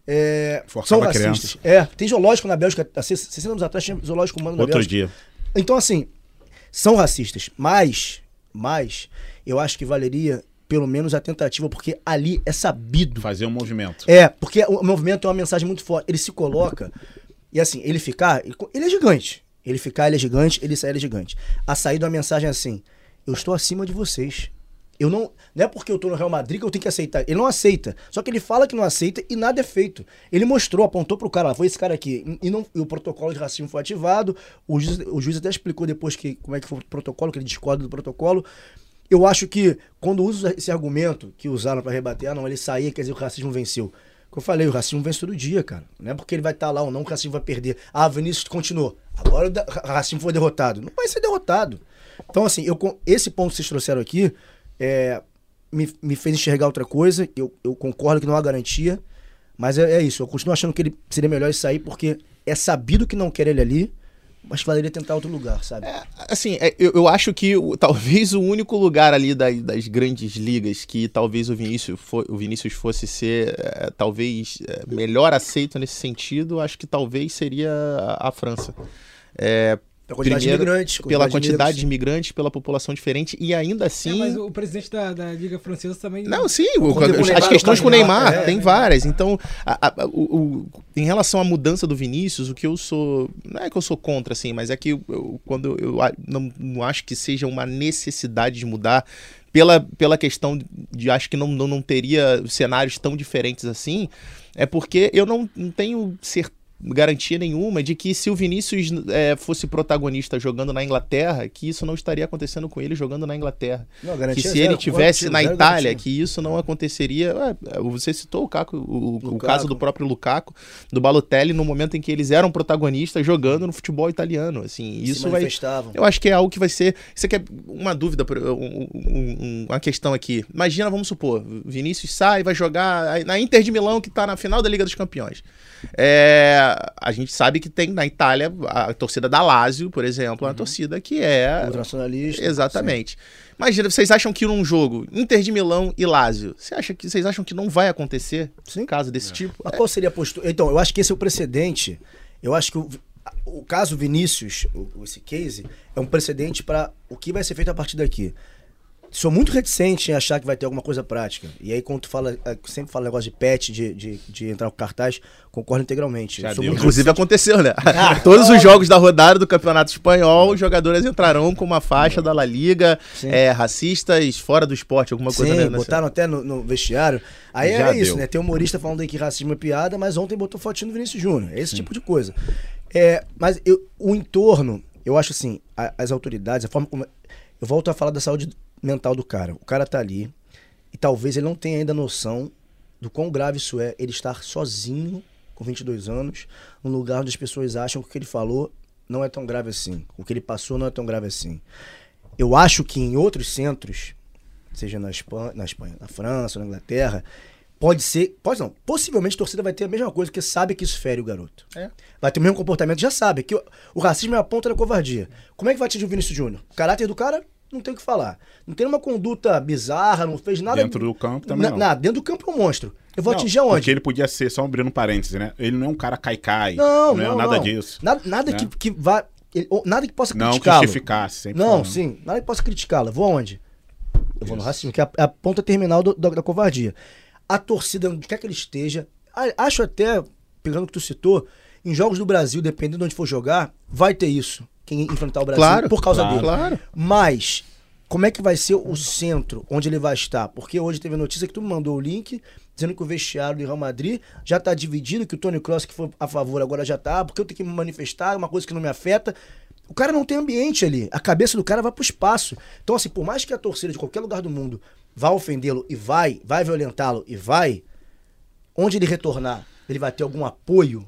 É, são racistas. É, tem zoológico na Bélgica, há sessenta anos atrás tinha zoológico humano na Outro Bélgica. dia. Então, assim, são racistas, mas, mas eu acho que valeria pelo menos a tentativa, porque ali é sabido. Fazer um movimento. É, porque o movimento é uma mensagem muito forte. Ele se coloca, e assim, ele ficar, ele, ele é gigante. Ele ficar, ele é gigante, ele sair, ele é gigante. A saída da mensagem é assim, eu estou acima de vocês. Eu não, não é porque eu tô no Real Madrid que eu tenho que aceitar. Ele não aceita. Só que ele fala que não aceita e nada é feito. Ele mostrou, apontou pro cara, foi esse cara aqui. E, não, e o protocolo de racismo foi ativado. O juiz, o juiz até explicou depois que, como é que foi o protocolo, que ele discorda do protocolo. Eu acho que quando usa esse argumento que usaram para rebater, ah não, ele saía, quer dizer, o racismo venceu. Como eu falei, o racismo vence todo dia, cara. Não é porque ele vai estar lá ou não, o racismo vai perder. Ah, Vinícius continuou. Agora o racismo foi derrotado. Não vai ser derrotado. Então, assim, eu, esse ponto que vocês trouxeram aqui é, me, me fez enxergar outra coisa. Eu, eu concordo que não há garantia, mas é, é isso. Eu continuo achando que ele seria melhor ele sair porque é sabido que não quer ele ali, mas valeria tentar outro lugar, sabe? É, assim, é, eu, eu acho que o, talvez o único lugar ali das, das grandes ligas que talvez o Vinícius, for, o Vinícius fosse ser é, talvez é, melhor aceito nesse sentido, acho que talvez seria a, a França. É, pela quantidade primeiro, de imigrantes. Pela quantidade quantidade de, de imigrantes, pela população diferente, e ainda assim... É, mas o presidente da, da Liga Francesa também... Não, sim, o, o as Neymar, questões com o Neymar, é, tem é, várias. Então, a, a, o, o, em relação à mudança do Vinícius, o que eu sou... Não é que eu sou contra, assim, mas é que eu, eu, quando eu não, não acho que seja uma necessidade de mudar, pela, pela questão de acho que não, não, não teria cenários tão diferentes assim, é porque eu não, não tenho certeza, garantia nenhuma de que se o Vinícius é, fosse protagonista jogando na Inglaterra, que isso não estaria acontecendo com ele jogando na Inglaterra. Não, que se zero, ele tivesse na zero, Itália, garantia. Que isso não aconteceria. É, você citou o, Caco, o, o caso do próprio Lukaku, do Balotelli, no momento em que eles eram protagonistas jogando no futebol italiano. Assim, isso vai. Eu acho que é algo que vai ser. Isso aqui é uma dúvida, um, um, uma questão aqui. Imagina, vamos supor, Vinícius sai, vai jogar na Inter de Milão, que está na final da Liga dos Campeões. É, a gente sabe que tem na Itália a torcida da Lazio, por exemplo, uma uhum. torcida que é ultranacionalista. Exatamente. Sim. Imagina, vocês acham que num jogo Inter de Milão e Lazio, você acha que, vocês acham que não vai acontecer um caso desse é. tipo? Mas qual seria a postura? Então, eu acho que esse é o precedente. Eu acho que o, o caso Vinícius, o, esse case, é um precedente para o que vai ser feito a partir daqui. Sou muito reticente em achar que vai ter alguma coisa prática. E aí, quando tu fala, sempre fala negócio de pet, de, de, de entrar com cartaz, concordo integralmente. Inclusive aconteceu, né? Ah, Todos os jogos da rodada do Campeonato Espanhol, os jogadores entrarão com uma faixa da La Liga, é, racistas fora do esporte, alguma coisa. Sim, botaram até no, no vestiário. Aí Já é deu. isso, né? Tem humorista falando aí que racismo é piada, mas ontem botou fotinho do Vinícius Júnior. É esse Sim. tipo de coisa. É, mas eu, o entorno, eu acho assim, a, as autoridades, a forma como... Eu volto a falar da saúde mental do cara. O cara tá ali e talvez ele não tenha ainda noção do quão grave isso é, ele estar sozinho com vinte e dois anos, num lugar onde as pessoas acham que o que ele falou não é tão grave assim, o que ele passou não é tão grave assim. Eu acho que em outros centros, seja na Espanha, na, Espanha, na França, na Inglaterra, pode ser, pode não, possivelmente a torcida vai ter a mesma coisa, porque sabe que isso fere o garoto. É. Vai ter o mesmo comportamento, já sabe que o, o racismo é a ponta da covardia. Como é que vai atingir o Vinícius Júnior? O caráter do cara... Não tem o que falar. Não tem uma conduta bizarra, não fez nada... Dentro do campo também não. Nada, dentro do campo é um monstro. Eu vou não, atingir aonde? Porque ele podia ser, só abrindo parênteses, né? Ele não é um cara cai-cai. Não, não, não é nada não. disso. Nada, nada né? que, que vá... Ele, nada que possa criticá-lo. Não justificasse, sempre Não, falando. sim. Nada que possa criticá-lo. Vou aonde? Eu vou Isso. no racismo, que é a, é a ponta terminal do, do, da covardia. A torcida, onde quer que ele esteja... Acho até, pegando o que tu citou, em jogos do Brasil, dependendo de onde for jogar, vai ter isso. Quem enfrentar o Brasil claro, por causa claro, dele. Claro. Mas... Como é que vai ser o centro, onde ele vai estar? Porque hoje teve a notícia que tu me mandou o link, dizendo que o vestiário do Real Madrid já está dividido, que o Toni Kroos, que foi a favor, agora já está, porque eu tenho que me manifestar, uma coisa que não me afeta. O cara não tem ambiente ali, a cabeça do cara vai pro espaço. Então, assim, por mais que a torcida de qualquer lugar do mundo vá ofendê-lo e vai, vai violentá-lo e vai, onde ele retornar, ele vai ter algum apoio?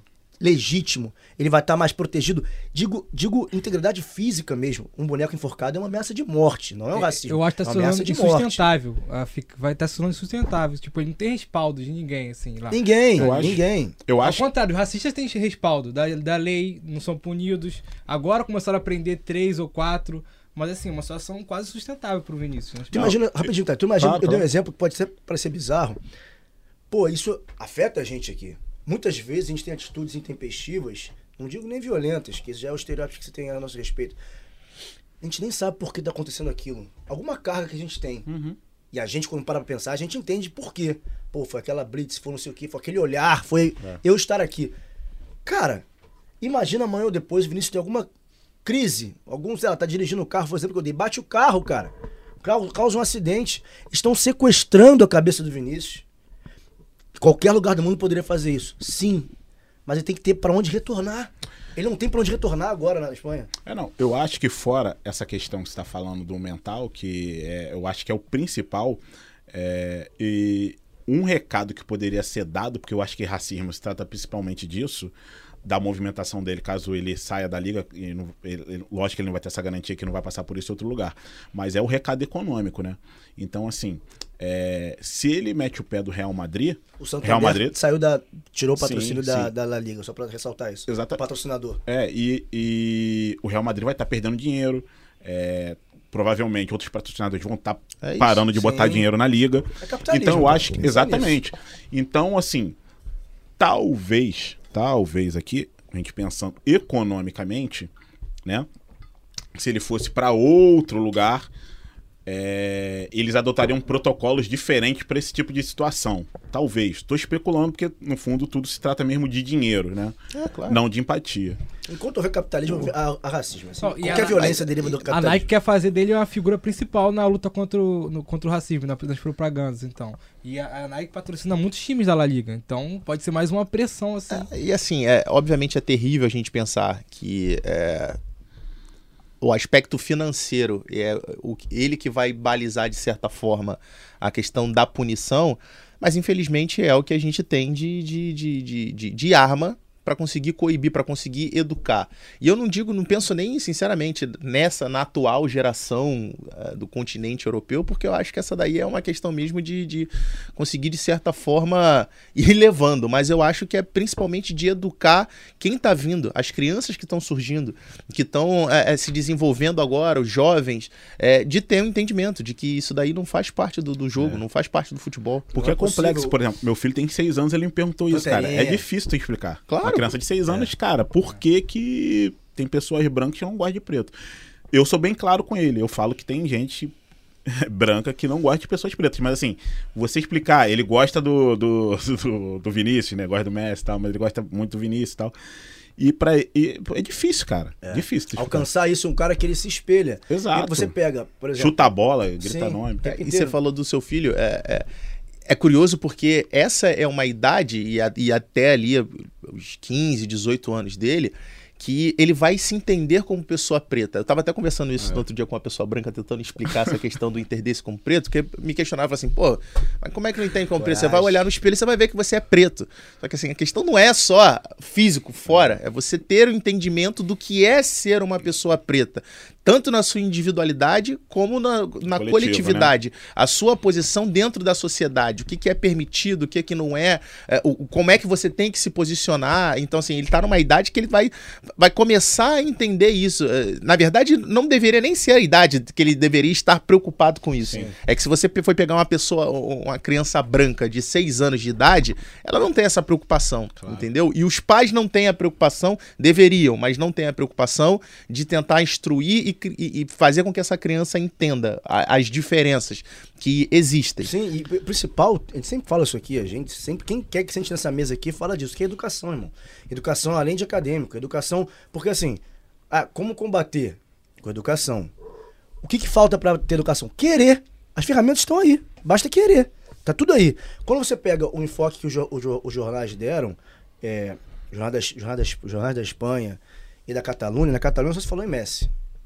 legítimo, ele vai estar mais protegido. Digo, digo integridade física mesmo. Um boneco enforcado é uma ameaça de morte, não é um racismo. Eu acho que é tá uma se tornando ameaça de insustentável. Morte. Vai estar tá se tornando insustentável. Tipo, ele não tem respaldo de ninguém, assim, lá. Ninguém, eu acho, ninguém. Eu Ao acho... contrário, os racistas têm respaldo da, da lei, não são punidos. Agora começaram a prender três ou quatro... Mas assim, uma situação quase sustentável pro Vinícius. Né? Tu imagina, rapidinho, tá? Tu imagina, claro, eu dei um claro. exemplo que pode ser, parecer bizarro. Pô, isso afeta a gente aqui. Muitas vezes a gente tem atitudes intempestivas, não digo nem violentas, que isso já é o estereótipo que você tem a nosso respeito. A gente nem sabe por que tá acontecendo aquilo. Alguma carga que a gente tem. Uhum. E a gente, quando para pra pensar, a gente entende por quê. Pô, foi aquela blitz, foi não sei o quê, foi aquele olhar, foi é. eu estar aqui. Cara, imagina amanhã ou depois o Vinícius tem alguma crise, algum, sei lá, tá dirigindo o carro, por exemplo, que eu dei, bate o carro, cara. Causa um acidente. Estão sequestrando a cabeça do Vinícius. Qualquer lugar do mundo poderia fazer isso. Sim. Mas ele tem que ter pra onde retornar. Ele não tem pra onde retornar agora na Espanha. É, não. Eu acho que fora essa questão que você tá falando do mental, que é, eu acho que é o principal, é, e um recado que poderia ser dado, porque eu acho que racismo se trata principalmente disso, da movimentação dele, caso ele saia da liga, e não, ele, lógico que ele não vai ter essa garantia que não vai passar por isso em outro lugar, mas é o recado econômico, né? Então, assim, é, se ele mete o pé do Real Madrid, o Santander Real Madrid saiu da, tirou o patrocínio sim, da, sim. da La Liga, só pra ressaltar isso. Exatamente. O patrocinador. É, e, e o Real Madrid vai estar tá perdendo dinheiro, é, provavelmente outros patrocinadores vão estar tá é parando de sim. botar dinheiro na liga. É capitalismo. Então, eu acho que, Pensar exatamente. nisso. Então, assim, talvez, talvez aqui, a gente pensando economicamente, né? Se ele fosse para outro lugar, é, eles adotariam protocolos diferentes para esse tipo de situação. Talvez. Estou especulando, porque no fundo tudo se trata mesmo de dinheiro, né? É, claro. Não de empatia. Enquanto houver capitalismo, há, há racismo. Assim. Oh, e Qualquer a- violência deriva do A capitalismo. Nike quer fazer dele uma figura principal na luta contra o, no- contra o racismo, na- nas propagandas, então. E a, a Nike patrocina muitos times da La Liga, então pode ser mais uma pressão, assim. E assim, é, obviamente é terrível a gente pensar que é, o aspecto financeiro é o, ele que vai balizar, de certa forma, a questão da punição, mas infelizmente é o que a gente tem de, de, de, de, de, de arma para conseguir coibir, para conseguir educar. E eu não digo, não penso nem, sinceramente, nessa, na atual geração uh, do continente europeu, porque eu acho que essa daí é uma questão mesmo de, de conseguir, de certa forma, ir levando. Mas eu acho que é principalmente de educar quem está vindo, as crianças que estão surgindo, que estão é, é, se desenvolvendo agora, os jovens, é, de ter um entendimento de que isso daí não faz parte do, do jogo, É. não faz parte do futebol. Porque Não é é complexo, possível. por exemplo, meu filho tem seis anos, ele me perguntou isso, cara. Panterinha. É difícil tu explicar. Claro. Uma criança de seis anos, cara, por que que tem pessoas brancas que não gostam de preto? Eu sou bem claro com ele, eu falo que tem gente branca que não gosta de pessoas pretas, mas assim, você explicar, ele gosta do, do, do, do Vinícius, né, gosta do Messi e tal, mas ele gosta muito do Vinícius e tal. E, pra, e é difícil, cara. É. Difícil. tu explicar. Alcançar isso, um cara que ele se espelha. Exato. E você pega, por exemplo... Chuta a bola, grita Sim. nome. É, É, e inteiro. você falou do seu filho, é, é, é curioso porque essa é uma idade, e, a- e até ali os quinze, dezoito anos dele, que ele vai se entender como pessoa preta. Eu tava até conversando isso É. no outro dia com uma pessoa branca, tentando explicar essa questão do entender-se como preto, porque me questionava assim, pô, mas como é que não entende como preto? Você vai olhar no espelho e você vai ver que você é preto. Só que assim, a questão não é só físico fora, é você ter o entendimento do que é ser uma pessoa preta. Tanto na sua individualidade como na, na Coletivo, coletividade. A sua posição dentro da sociedade. O que, que é permitido, o que, que não é, é o, como é que você tem que se posicionar. Então, assim, ele tá numa idade que ele vai, vai começar a entender isso. É, Na verdade, não deveria nem ser a idade que ele deveria estar preocupado com isso. Sim. É que se você foi pegar uma pessoa, uma criança branca de seis anos de idade, ela não tem essa preocupação, Claro. entendeu? E os pais não têm a preocupação, deveriam, mas não têm a preocupação de tentar instruir e, cri- e fazer com que essa criança entenda a- as diferenças que existem. Sim, e o principal, a gente sempre fala isso aqui, a gente sempre, quem quer que sente nessa mesa aqui, fala disso, que é educação, irmão. Educação além de acadêmico, educação, porque assim, ah, como combater com educação? O que que falta pra ter educação? Querer. As ferramentas estão aí, basta querer. Tá tudo aí. Quando você pega o enfoque que os, jo- os jo- os jornais deram, é, jornais, da, jornais, da, jornais da Espanha e da Catalunha, na Catalunha só se falou em Messi.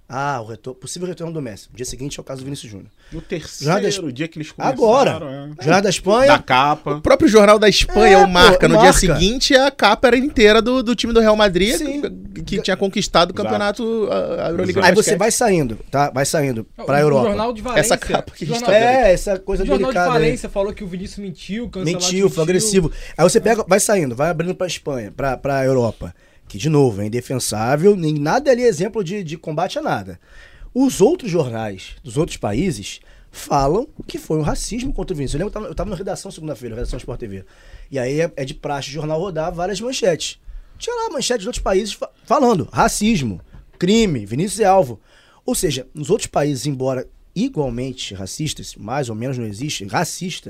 Ah, o retorno, possível retorno do Messi. No dia seguinte é o caso do Vinícius Júnior. No terceiro da... dia que eles começaram. Agora. É. Jornal da Espanha. Da capa. O próprio Jornal da Espanha, É, o Marca, pô, no Marca. dia seguinte, a capa era inteira do, do time do Real Madrid, Sim. que, que tinha conquistado o Exato. campeonato, a, a Euroliga. Aí de você basquete. vai saindo, tá? Vai saindo pra o Europa. Jornal de Valência. Essa capa que a gente jornal, tá vendo. É, essa coisa o Jornal de delicada aí. Valência falou que o Vinícius mentiu, cancelou. Mentiu, foi agressivo. Aí você pega, vai saindo, vai abrindo pra Espanha, pra, pra Europa. Que, de novo, é indefensável, nem nada ali é exemplo de, de combate a nada. Os outros jornais dos outros países falam que foi um racismo contra o Vinícius. Eu lembro que eu estava na redação segunda-feira, redação Sport T V. E aí é, é de praxe o jornal rodar várias manchetes. Tinha lá manchetes de outros países fa- falando racismo, crime, Vinícius é alvo. Ou seja, nos outros países, embora igualmente racistas, mais ou menos não existe, racista,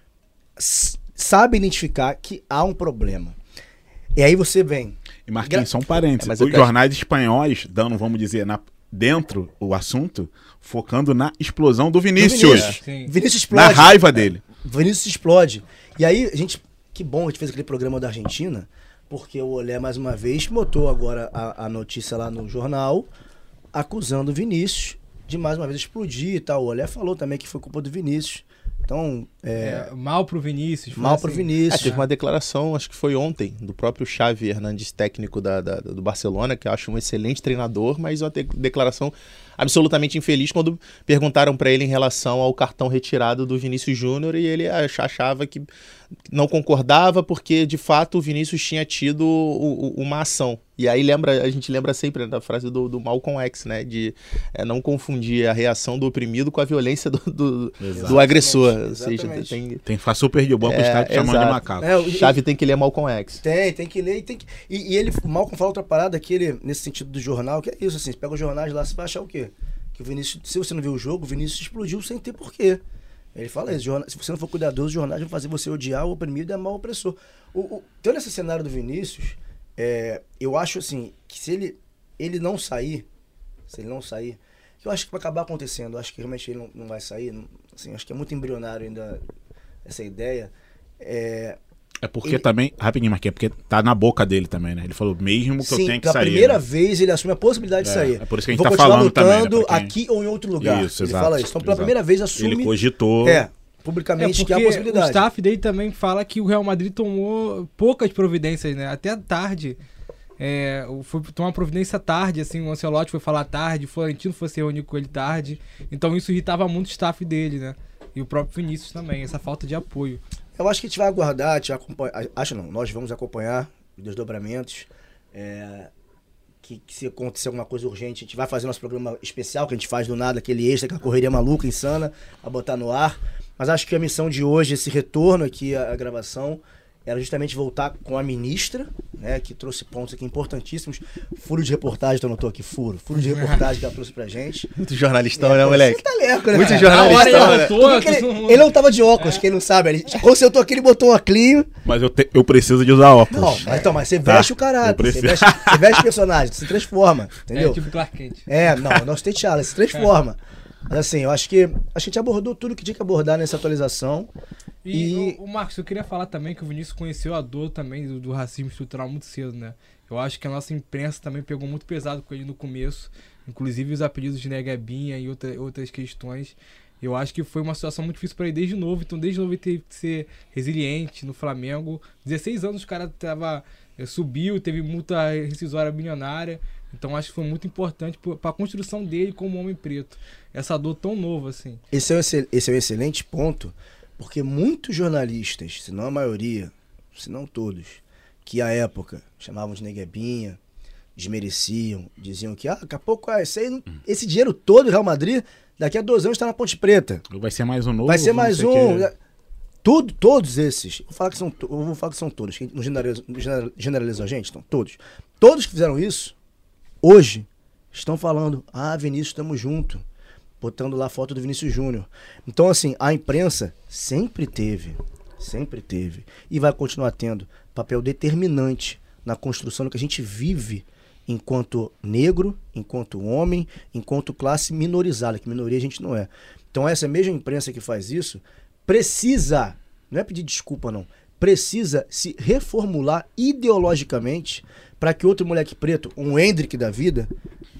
s- sabe identificar que há um problema. E aí você vem... E Marquinhos, só um parênteses. É, mas Os eu quero- jornais espanhóis, dando, vamos dizer, na, dentro o assunto, focando na explosão do Vinícius. Do Vinícius. Sim. Vinícius Na explode. raiva dele. Vinícius explode. E aí, a gente, que bom, a gente fez aquele programa da Argentina, porque o Olé, mais uma vez, botou agora a, a notícia lá no jornal, acusando o Vinícius de, mais uma vez, explodir e tal. O Olé falou também que foi culpa do Vinícius. Então, é, É, mal pro Vinícius. foi mal assim. pro Ah, Vinícius. teve uma declaração, acho que foi ontem, do próprio Xavi Hernandes, técnico da, da- do Barcelona, que eu acho um excelente treinador, mas uma de- declaração absolutamente infeliz quando perguntaram para ele em relação ao cartão retirado do Vinícius Júnior e ele ach- achava que não concordava porque, de fato, o Vinícius tinha tido o- o- uma ação. E aí lembra, a gente lembra sempre da frase do, do Malcolm X, né? De é, não confundir a reação do oprimido com a violência do, do, Exato. do agressor. Ou seja, Exatamente. tem, Tem que ficar super de banco, É, os caras te chamando de exato. macaco. É, o- Xavi tem que ler Malcolm X. Tem, tem que ler e tem que. E, e ele, o Malcolm fala outra parada que ele, nesse sentido do jornal, que é isso, assim, você pega os jornais lá, você vai achar o quê? Que o Vinícius, se você não viu o jogo, o Vinícius explodiu sem ter porquê. Ele fala isso, jornal, se você não for cuidadoso, os jornais vão fazer você odiar o oprimido e amar o opressor. O, o, tendo esse cenário do Vinícius, é, eu acho assim, que se ele, ele não sair, se ele não sair, que eu acho que vai acabar acontecendo, eu acho que realmente ele não, não vai sair, não, assim, acho que é muito embrionário ainda essa ideia. É, É porque Ele- também, rapidinho, Marquinhos, é porque tá na boca dele também, né? Ele falou, mesmo que sim, eu tenha que pela sair. primeira né? vez ele assume a possibilidade de É, sair. é por isso que a gente Vou tá continuar falando também, né, lutando pra quem- aqui ou em outro lugar. Isso, ele exato, fala isso. Então, pela exato. primeira vez, assume Ele cogitou. é, É publicamente porque que há a possibilidade. o staff dele também fala que o Real Madrid tomou poucas providências, né? Até tarde. É, o- foi tomar providência tarde, assim, o Ancelotti foi falar tarde, o Florentino foi se reunir com ele tarde. Então isso irritava muito o staff dele, né? E o próprio Vinícius também, essa falta de apoio. Eu acho que a gente vai aguardar, a gente vai acompanhar, acho não, nós vamos acompanhar os desdobramentos. É, que, que se acontecer alguma coisa urgente, a gente vai fazer nosso programa especial, que a gente faz do nada, aquele extra, aquela correria maluca, insana, a botar no ar. Mas acho que a missão de hoje, esse retorno aqui à, à gravação, era justamente voltar com a ministra, né, que trouxe pontos aqui importantíssimos. Furo de reportagem, tu anotou aqui? Furo. Furo de reportagem que ela trouxe pra gente. Muito jornalistão, É, né, pô, moleque? Você tá lerco, né? Muito cara? jornalistão, Na hora ele né? botou, Porque todo ele, mundo- ele não tava de óculos, quem não sabe. Ele, consertou aqui, ele botou um óculos. Mas eu, te- eu preciso de usar óculos. Não, mas, então, mas você Tá, veste o eu caráter, você preciso. veste, você veste o personagem, se transforma, entendeu? É, tipo Clark Kent. É, não, não tem T'Challa, se transforma. Mas assim, eu acho que a gente abordou tudo que tinha que abordar nessa atualização. E, E- o, o Marcos, eu queria falar também que o Vinícius conheceu a dor também do, do racismo estrutural muito cedo, né? Eu acho que a nossa imprensa também pegou muito pesado com ele no começo, inclusive os apelidos de Negabinha e outra, outras questões. Eu acho que foi uma situação muito difícil para ele desde novo, então desde novo ele teve que ser resiliente no Flamengo. dezesseis anos o cara tava, eh, subiu, teve multa rescisória bilionária, então acho que foi muito importante para a construção dele como homem preto. Essa dor tão nova assim. Esse é, um, excel- esse é um excelente ponto, porque muitos jornalistas, se não a maioria, se não todos, que à época chamavam de neguebinha, desmereciam, diziam que ah, daqui a pouco ah, esse, aí não- esse dinheiro todo do Real Madrid, daqui a dois anos está na Ponte Preta. Vai ser mais um novo. Vai ser não mais sei um. o quê. Tudo, todos esses, eu vou falar que são, to- eu vou falar que são todos, que não generalizo, general- generalizo a gente, então, todos. Todos que fizeram isso, hoje, estão falando, ah, Vinícius, estamos junto, botando lá a foto do Vinícius Júnior. Então, assim, a imprensa sempre teve, sempre teve, e vai continuar tendo papel determinante na construção do que a gente vive enquanto negro, enquanto homem, enquanto classe minorizada, que minoria a gente não é. Então, essa mesma imprensa que faz isso, precisa, não é pedir desculpa não, precisa se reformular ideologicamente para que outro moleque preto, um Hendrick da vida,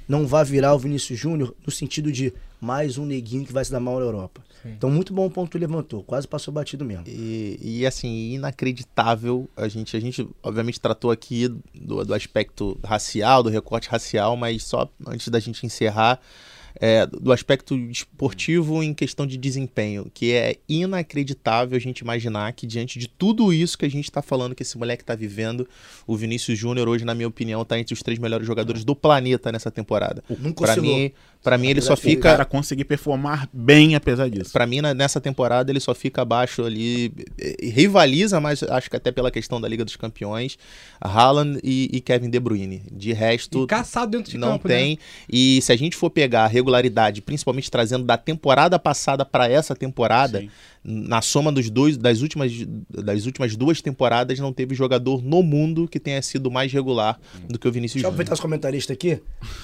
não vai virar o Vinícius Júnior no sentido de mais um neguinho que vai se dar mal na Europa. Sim. Então, muito bom o ponto que ele levantou. Quase passou batido mesmo. E, e assim, inacreditável. A gente, a gente, obviamente, tratou aqui do, do aspecto racial, do recorte racial, mas só antes da gente encerrar, É, do aspecto esportivo em questão de desempenho, que é inacreditável a gente imaginar que diante de tudo isso que a gente está falando, que esse moleque está vivendo, o Vinícius Júnior hoje, na minha opinião, está entre os três melhores jogadores do planeta nessa temporada. Para mim, para mim ele só fica... O cara conseguir performar bem apesar disso. Para mim, nessa temporada, ele só fica abaixo ali, rivaliza, mas acho que até pela questão da Liga dos Campeões, Haaland e, e Kevin De Bruyne. De resto, e caçado dentro de não campo, tem. Né? E se a gente for pegar a regularidade, principalmente trazendo da temporada passada para essa temporada, sim, na soma dos dois, das últimas, das últimas duas temporadas, não teve jogador no mundo que tenha sido mais regular do que o Vinícius Júnior. Deixa eu aproveitar os comentaristas aqui.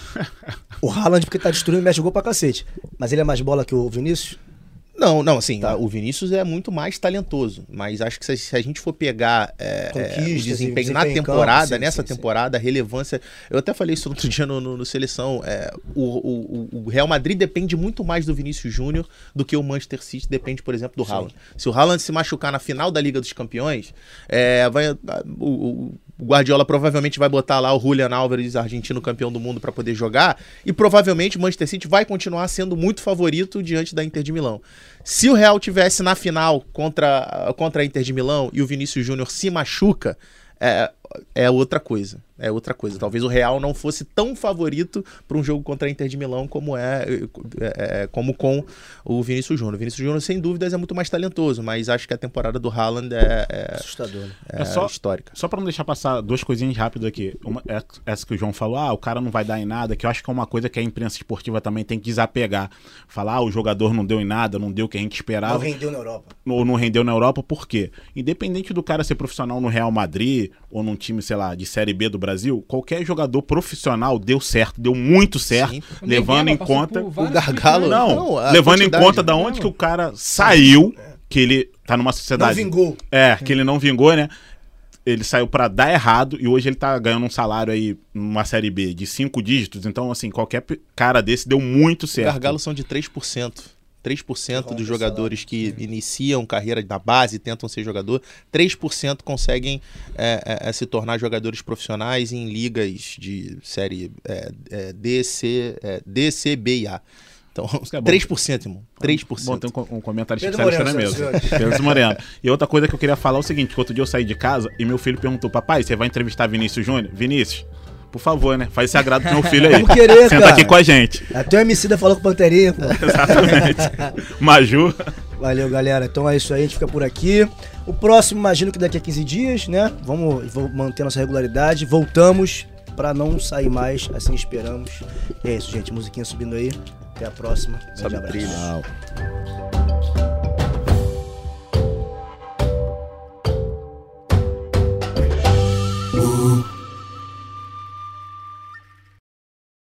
O Haaland, porque tá destruindo, mexe gol pra cacete. Mas ele é mais bola que o Vinícius? Não, não, assim, tá. O Vinícius é muito mais talentoso, mas acho que se, se a gente for pegar é, é, o desempenho na temporada, campo, sim, nessa sim, temporada, sim. a relevância... Eu até falei isso outro dia no, no, no Seleção, é, o, o, o Real Madrid depende muito mais do Vinícius Júnior do que o Manchester City depende, por exemplo, do Haaland. Se o Haaland se machucar na final da Liga dos Campeões, é, vai, o, o O Guardiola provavelmente vai botar lá o Julián Álvares, argentino campeão do mundo, para poder jogar. E provavelmente o Manchester City vai continuar sendo muito favorito diante da Inter de Milão. Se o Real tivesse na final contra, contra a Inter de Milão e o Vinícius Júnior se machuca, é, é outra coisa. É outra coisa. Talvez o Real não fosse tão favorito para um jogo contra a Inter de Milão como é, é, é como com o Vinícius Júnior. O Vinícius Júnior, sem dúvidas, é muito mais talentoso, mas acho que a temporada do Haaland é, é assustador. É, é só, histórica. Só para não deixar passar duas coisinhas rápidas aqui. Uma, essa que o João falou, ah, o cara não vai dar em nada, que eu acho que é uma coisa que a imprensa esportiva também tem que desapegar. Falar, ah, o jogador não deu em nada, não deu o que a gente esperava. Não rendeu na Europa. Ou não rendeu na Europa, por quê? Independente do cara ser profissional no Real Madrid ou num time, sei lá, de Série B do Brasil, qualquer jogador profissional deu certo, deu muito certo, sim, levando em conta o gargalo, não, não levando em conta da onde não. que o cara saiu, que ele tá numa sociedade, não vingou, é, que ele não vingou, né? Ele saiu pra dar errado e hoje ele tá ganhando um salário aí numa Série B de cinco dígitos, então assim, qualquer cara desse deu muito certo. Os gargalos são de três por cento. três por cento dos jogadores que iniciam carreira da base e tentam ser jogador, três por cento conseguem é, é, se tornar jogadores profissionais em ligas de série é, é, D, C, é, D, C, B e A. Então, é três por cento, irmão. três por cento. Bom, tem um, um comentário especialista na mesa. Pedro Moreno. E outra coisa que eu queria falar é o seguinte, que outro dia eu saí de casa e meu filho perguntou, papai, você vai entrevistar Vinícius Júnior? Vinícius, por favor, né? Faz esse agrado pro meu filho aí. Vamos querer, Senta cara. aqui com a gente. Até o Emicida falou com o Panterinha, pô. Exatamente. Maju. Valeu, galera. Então é isso aí, a gente fica por aqui. O próximo, imagino que daqui a quinze dias, né? Vamos, vamos manter nossa regularidade. Voltamos pra não sair mais, assim esperamos. E é isso, gente. Musiquinha subindo aí. Até a próxima. Sobe a trilha. Uh.